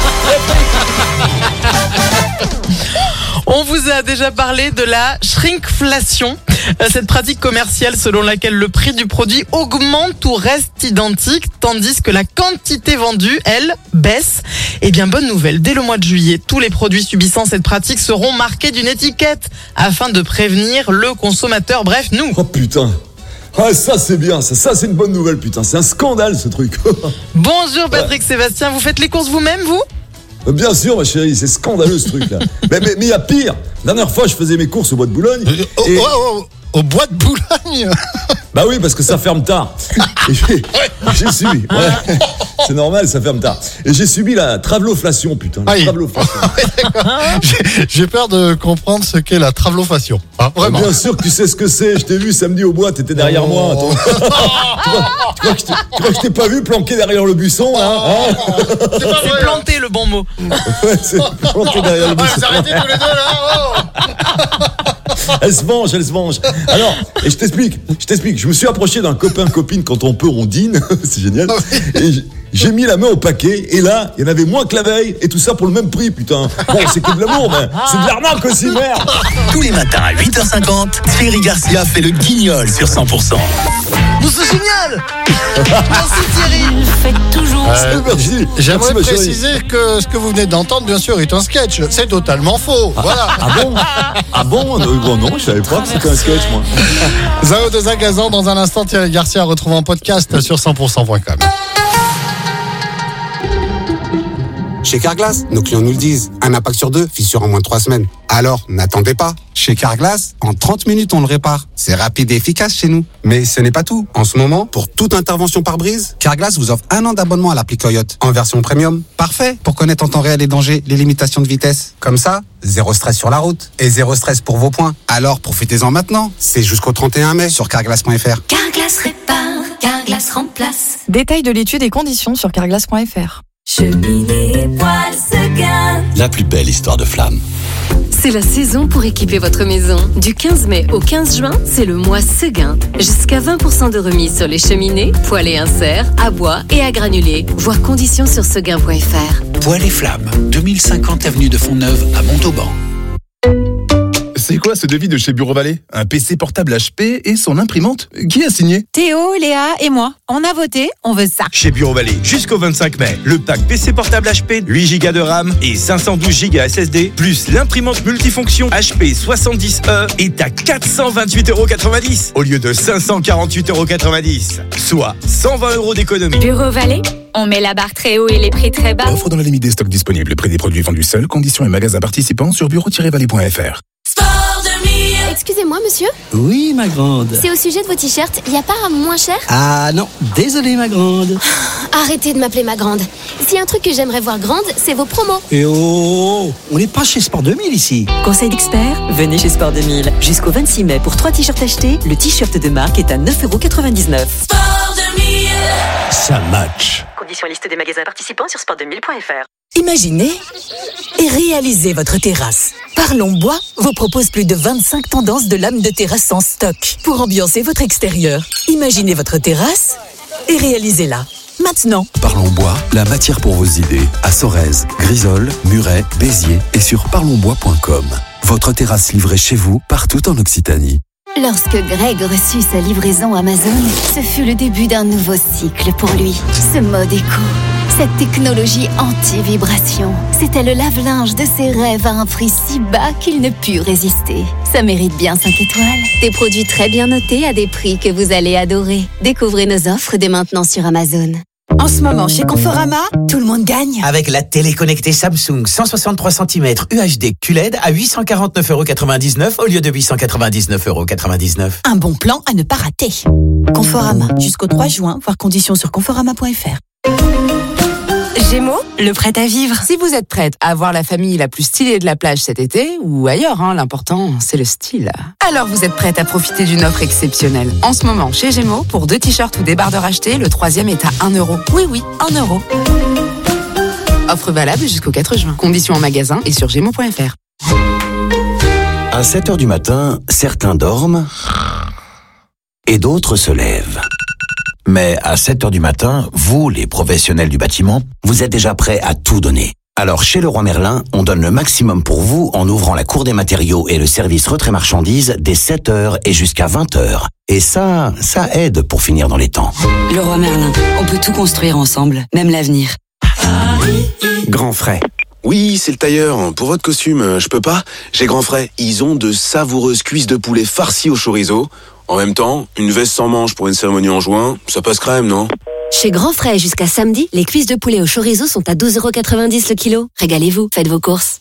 [SPEAKER 8] On vous a déjà parlé de la shrinkflation, cette pratique commerciale selon laquelle le prix du produit augmente ou reste identique, tandis que la quantité vendue, elle, baisse. Eh bien, bonne nouvelle, dès le mois de juillet, tous les produits subissant cette pratique seront marqués d'une étiquette afin de prévenir le consommateur, bref, nous.
[SPEAKER 4] Oh putain. Ah, ça c'est bien, ça, ça c'est une bonne nouvelle, putain, c'est un scandale ce truc.
[SPEAKER 8] Bonjour Patrick ouais. Sébastien, vous faites les courses vous-même, vous ?
[SPEAKER 4] Bien sûr ma chérie, c'est scandaleux ce truc là. mais il mais, y a pire, la dernière fois je faisais mes courses au bois de Boulogne.
[SPEAKER 2] Oh, et... oh, oh, au bois de Boulogne?
[SPEAKER 4] Bah oui, parce que ça ferme tard. Et j'ai, j'ai subi, ouais, c'est normal, ça ferme tard. Et j'ai subi la traveloflation, putain. La traveloflation.
[SPEAKER 2] j'ai, j'ai peur de comprendre ce qu'est la traveloflation. Ah, vraiment.
[SPEAKER 4] Bien sûr que tu sais ce que c'est. Je t'ai vu samedi au bois, t'étais derrière oh. moi. Attends. tu, crois, tu, crois que je t'ai, tu crois que je t'ai pas vu planqué derrière le buisson, hein, hein
[SPEAKER 8] c'est, pas c'est planté le bon mot.
[SPEAKER 4] Ouais, c'est planté derrière le buisson.
[SPEAKER 2] Ah, vous arrêtez tous les deux là. Oh.
[SPEAKER 4] Elle se venge, elle se venge. Alors, et je t'explique, je t'explique. Je me suis approché d'un copain-copine quand on peut, on dîne. C'est génial. Et j'ai mis la main au paquet, et là, il y en avait moins que la veille, et tout ça pour le même prix, putain. Bon, c'est que de l'amour, mais c'est de l'arnaque aussi, merde.
[SPEAKER 21] Tous les matins à huit heures cinquante, Thierry Garcia fait le guignol sur cent pour cent.
[SPEAKER 8] Nous, c'est génial. Merci Thierry.
[SPEAKER 3] Il fait toujours.
[SPEAKER 2] Euh, merci, j'aimerais merci, préciser que ce que vous venez d'entendre, bien sûr, est un sketch. C'est totalement faux. Voilà.
[SPEAKER 4] Ah bon? Ah bon? Bon, non, je savais pas que c'était un sketch, moi.
[SPEAKER 2] Zao de Zagazan, dans un instant, Thierry Garcia retrouve en podcast sur cent pour cent point com.
[SPEAKER 5] Chez Carglass, nos clients nous le disent. Un impact sur deux, fissure en moins de trois semaines. Alors, n'attendez pas. Chez Carglass, en trente minutes, on le répare. C'est rapide et efficace chez nous. Mais ce n'est pas tout. En ce moment, pour toute intervention par brise, Carglass vous offre un an d'abonnement à l'appli Coyote en version premium. Parfait pour connaître en temps réel les dangers, les limitations de vitesse. Comme ça, zéro stress sur la route et zéro stress pour vos points. Alors, profitez-en maintenant. C'est jusqu'au trente et un mai sur carglass point f r.
[SPEAKER 6] Carglass répare, Carglass remplace.
[SPEAKER 18] Détail de l'étude et conditions sur carglass point f r.
[SPEAKER 6] Cheminée, poêle, sequin.
[SPEAKER 10] la plus belle histoire de flamme.
[SPEAKER 25] C'est la saison pour équiper votre maison. Du quinze mai au quinze juin, c'est le mois Seguin. Jusqu'à vingt pour cent de remise sur les cheminées, poêles et inserts, à bois et à granulés. Voir conditions sur seguin point f r.
[SPEAKER 11] Poêles et flammes, deux mille cinquante avenue de Fontneuve à Montauban.
[SPEAKER 12] C'est quoi ce devis de chez Bureau Vallée? Un P C portable H P et son imprimante? Qui a signé?
[SPEAKER 14] Théo, Léa et moi. On a voté, on veut ça.
[SPEAKER 17] Chez Bureau Vallée, jusqu'au vingt-cinq mai, le pack P C portable H P, huit gigas de RAM et cinq cent douze gigas S S D, plus l'imprimante multifonction H P soixante-dix E est à quatre cent vingt-huit euros quatre-vingt-dix au lieu de cinq cent quarante-huit euros quatre-vingt-dix, soit cent vingt euros d'économie.
[SPEAKER 25] Bureau Vallée, on met la barre très haut et les prix très bas.
[SPEAKER 12] Offre dans la limite des stocks disponibles. Prix des produits vendus seuls. Conditions et magasins participants sur bureau tiret vallée point f r.
[SPEAKER 20] Excusez-moi, monsieur.
[SPEAKER 23] Oui, ma grande.
[SPEAKER 20] C'est au sujet de vos t-shirts. Il n'y a pas un moins cher?
[SPEAKER 23] Ah non, désolé, ma grande.
[SPEAKER 20] Arrêtez de m'appeler ma grande. S'il y a un truc que j'aimerais voir grande, c'est vos promos.
[SPEAKER 23] Et oh, on n'est pas chez Sport deux mille ici.
[SPEAKER 24] Conseil d'expert, venez chez Sport deux mille. Jusqu'au vingt-six mai, pour trois t-shirts achetés, le t-shirt de marque est à neuf euros quatre-vingt-dix-neuf.
[SPEAKER 20] Sport deux mille.
[SPEAKER 23] Ça match.
[SPEAKER 24] Conditions liste des magasins participants sur sport deux mille point f r.
[SPEAKER 26] Imaginez et réalisez votre terrasse. Parlons Bois vous propose plus de vingt-cinq tendances de lames de terrasse en stock pour ambiancer votre extérieur. Imaginez votre terrasse et réalisez-la. Maintenant.
[SPEAKER 29] Parlons Bois, la matière pour vos idées, à Sorèze, Grisol, Muret, Béziers et sur parlons bois point com. Votre terrasse livrée chez vous, partout en Occitanie.
[SPEAKER 6] Lorsque Greg reçut sa livraison Amazon, ce fut le début d'un nouveau cycle pour lui. Ce mode éco, cette technologie anti-vibration, c'était le lave-linge de ses rêves à un prix si bas qu'il ne put résister. Ça mérite bien cinq étoiles. Des produits très bien notés à des prix que vous allez adorer. Découvrez nos offres dès maintenant sur Amazon.
[SPEAKER 26] En ce moment, chez Conforama, tout le monde gagne.
[SPEAKER 27] Avec la télé connectée Samsung cent soixante-trois centimètres U H D Q L E D à huit cent quarante-neuf euros quatre-vingt-dix-neuf au lieu de huit cent quatre-vingt-dix-neuf euros quatre-vingt-dix-neuf.
[SPEAKER 26] Un bon plan à ne pas rater. Conforama, jusqu'au trois juin, voir conditions sur conforama point f r.
[SPEAKER 25] Gémeaux, le prêt à vivre. Si vous êtes prête à avoir la famille la plus stylée de la plage cet été, ou ailleurs, hein, l'important, c'est le style. Alors vous êtes prête à profiter d'une offre exceptionnelle. En ce moment, chez Gémeaux, pour deux t-shirts ou débardeurs achetés, le troisième est à un euro. Oui, oui, un euro. Offre valable jusqu'au quatre juin. Conditions en magasin et sur gémeaux point f r.
[SPEAKER 21] À sept heures du matin, certains dorment et d'autres se lèvent. Mais à sept heures du matin, vous, les professionnels du bâtiment, vous êtes déjà prêts à tout donner. Alors chez Leroy Merlin, on donne le maximum pour vous en ouvrant la cour des matériaux et le service retrait marchandises dès sept heures et jusqu'à vingt heures. Et ça, ça aide pour finir dans les temps.
[SPEAKER 24] Leroy Merlin, on peut tout construire ensemble, même l'avenir.
[SPEAKER 21] Grand Frais.
[SPEAKER 31] Oui, c'est le tailleur. Pour votre costume, je peux pas. J'ai Grand Frais. Ils ont de savoureuses cuisses de poulet farcies au chorizo. En même temps, une veste sans manches pour une cérémonie en juin, ça passe crème, non?
[SPEAKER 25] Chez Grand Frais, jusqu'à samedi, les cuisses de poulet au chorizo sont à douze euros quatre-vingt-dix le kilo. Régalez-vous, faites vos courses.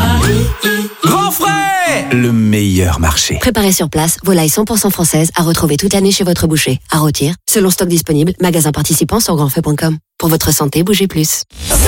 [SPEAKER 21] Grand Frais, le meilleur marché.
[SPEAKER 25] Préparez sur place, volaille cent pour cent française à retrouver toute l'année chez votre boucher. À rôtir, selon stock disponible, magasin participant sur grand frais point com. Pour votre santé, bougez plus.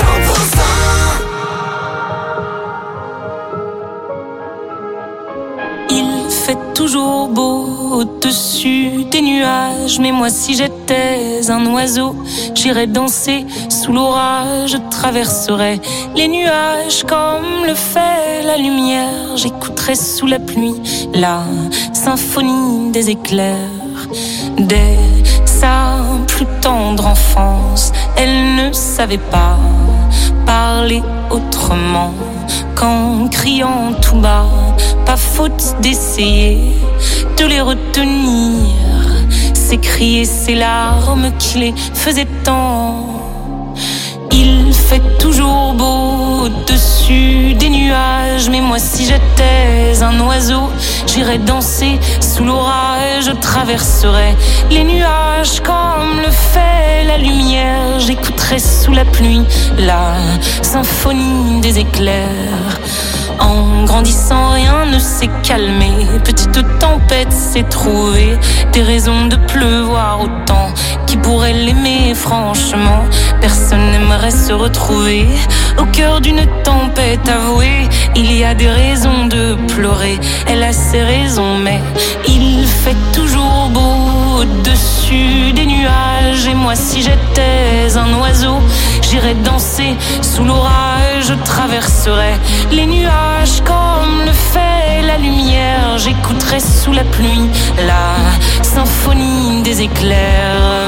[SPEAKER 32] Il fait toujours beau au-dessus des nuages, mais moi si j'étais un oiseau, j'irais danser sous l'orage, je traverserais les nuages comme le fait la lumière, j'écouterais sous la pluie la symphonie des éclairs. Dès sa plus tendre enfance, elle ne savait pas parler autrement qu'en criant tout bas. Pas faute d'essayer de les retenir, ces cris et ces larmes qui les faisaient tant. Il fait toujours beau au-dessus des nuages, mais moi si j'étais un oiseau, j'irais danser sous l'orage, je traverserais les nuages comme le fait la lumière, j'écouterais sous la pluie la symphonie des éclairs. En grandissant, rien ne s'est calmé. Petite tempête s'est trouvée des raisons de pleuvoir autant. Qui pourrait l'aimer, franchement? Personne n'aimerait se retrouver au cœur d'une tempête. Avouée, il y a des raisons de pleurer. Elle a ses raisons, mais il fait toujours beau au-dessus des nuages. Et moi, si j'étais un oiseau, J'irai danser sous l'orage, je traverserai les nuages comme le fait la lumière. J'écouterai sous la pluie la symphonie des éclairs.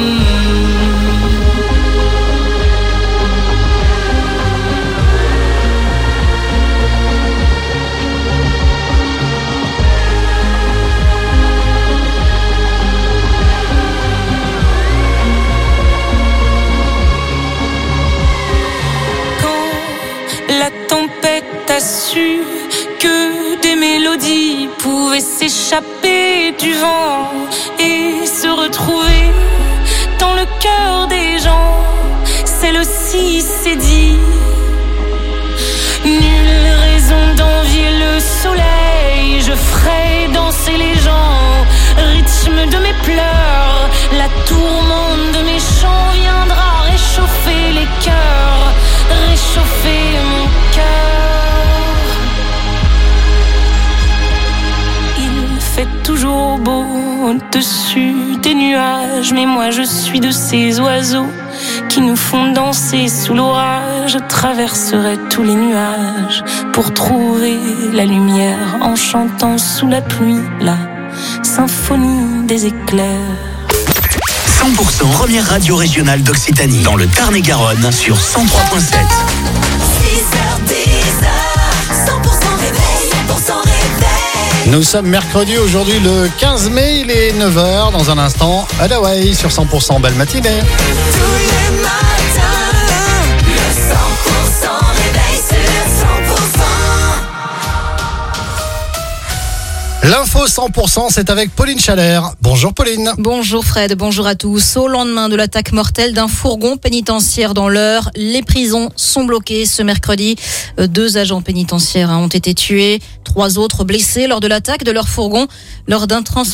[SPEAKER 32] La tempête a su que des mélodies pouvaient s'échapper du vent et se retrouver dans le cœur des gens. Celle-ci s'est dit, nulle raison d'envier le soleil. Je ferai danser les gens, rythme de mes pleurs. La tourmente de mes chants viendra réchauffer les cœurs, réchauffer mon cœur. Il fait toujours beau au-dessus des nuages, mais moi je suis de ces oiseaux qui nous font danser sous l'orage. Je traverserai tous les nuages pour trouver la lumière en chantant sous la pluie la symphonie des éclairs.
[SPEAKER 11] cent pour cent première radio régionale d'Occitanie dans le Tarn-et-Garonne sur cent trois virgule sept.
[SPEAKER 1] six heures dix, cent pour cent réveil, cent pour cent réveil.
[SPEAKER 2] Nous sommes mercredi aujourd'hui le quinze mai, il est neuf heures dans un instant. Adaway sur cent pour cent, belle matinée.
[SPEAKER 1] Tous les matins, le cent pour cent réveil sur cent pour cent.
[SPEAKER 2] L'info cent pour cent, c'est avec Pauline Chalère. Bonjour Pauline.
[SPEAKER 3] Bonjour Fred, bonjour à tous. Au lendemain de l'attaque mortelle d'un fourgon pénitentiaire dans l'Eure, les prisons sont bloquées ce mercredi. Deux agents pénitentiaires ont été tués, trois autres blessés lors de l'attaque de leur fourgon lors d'un transport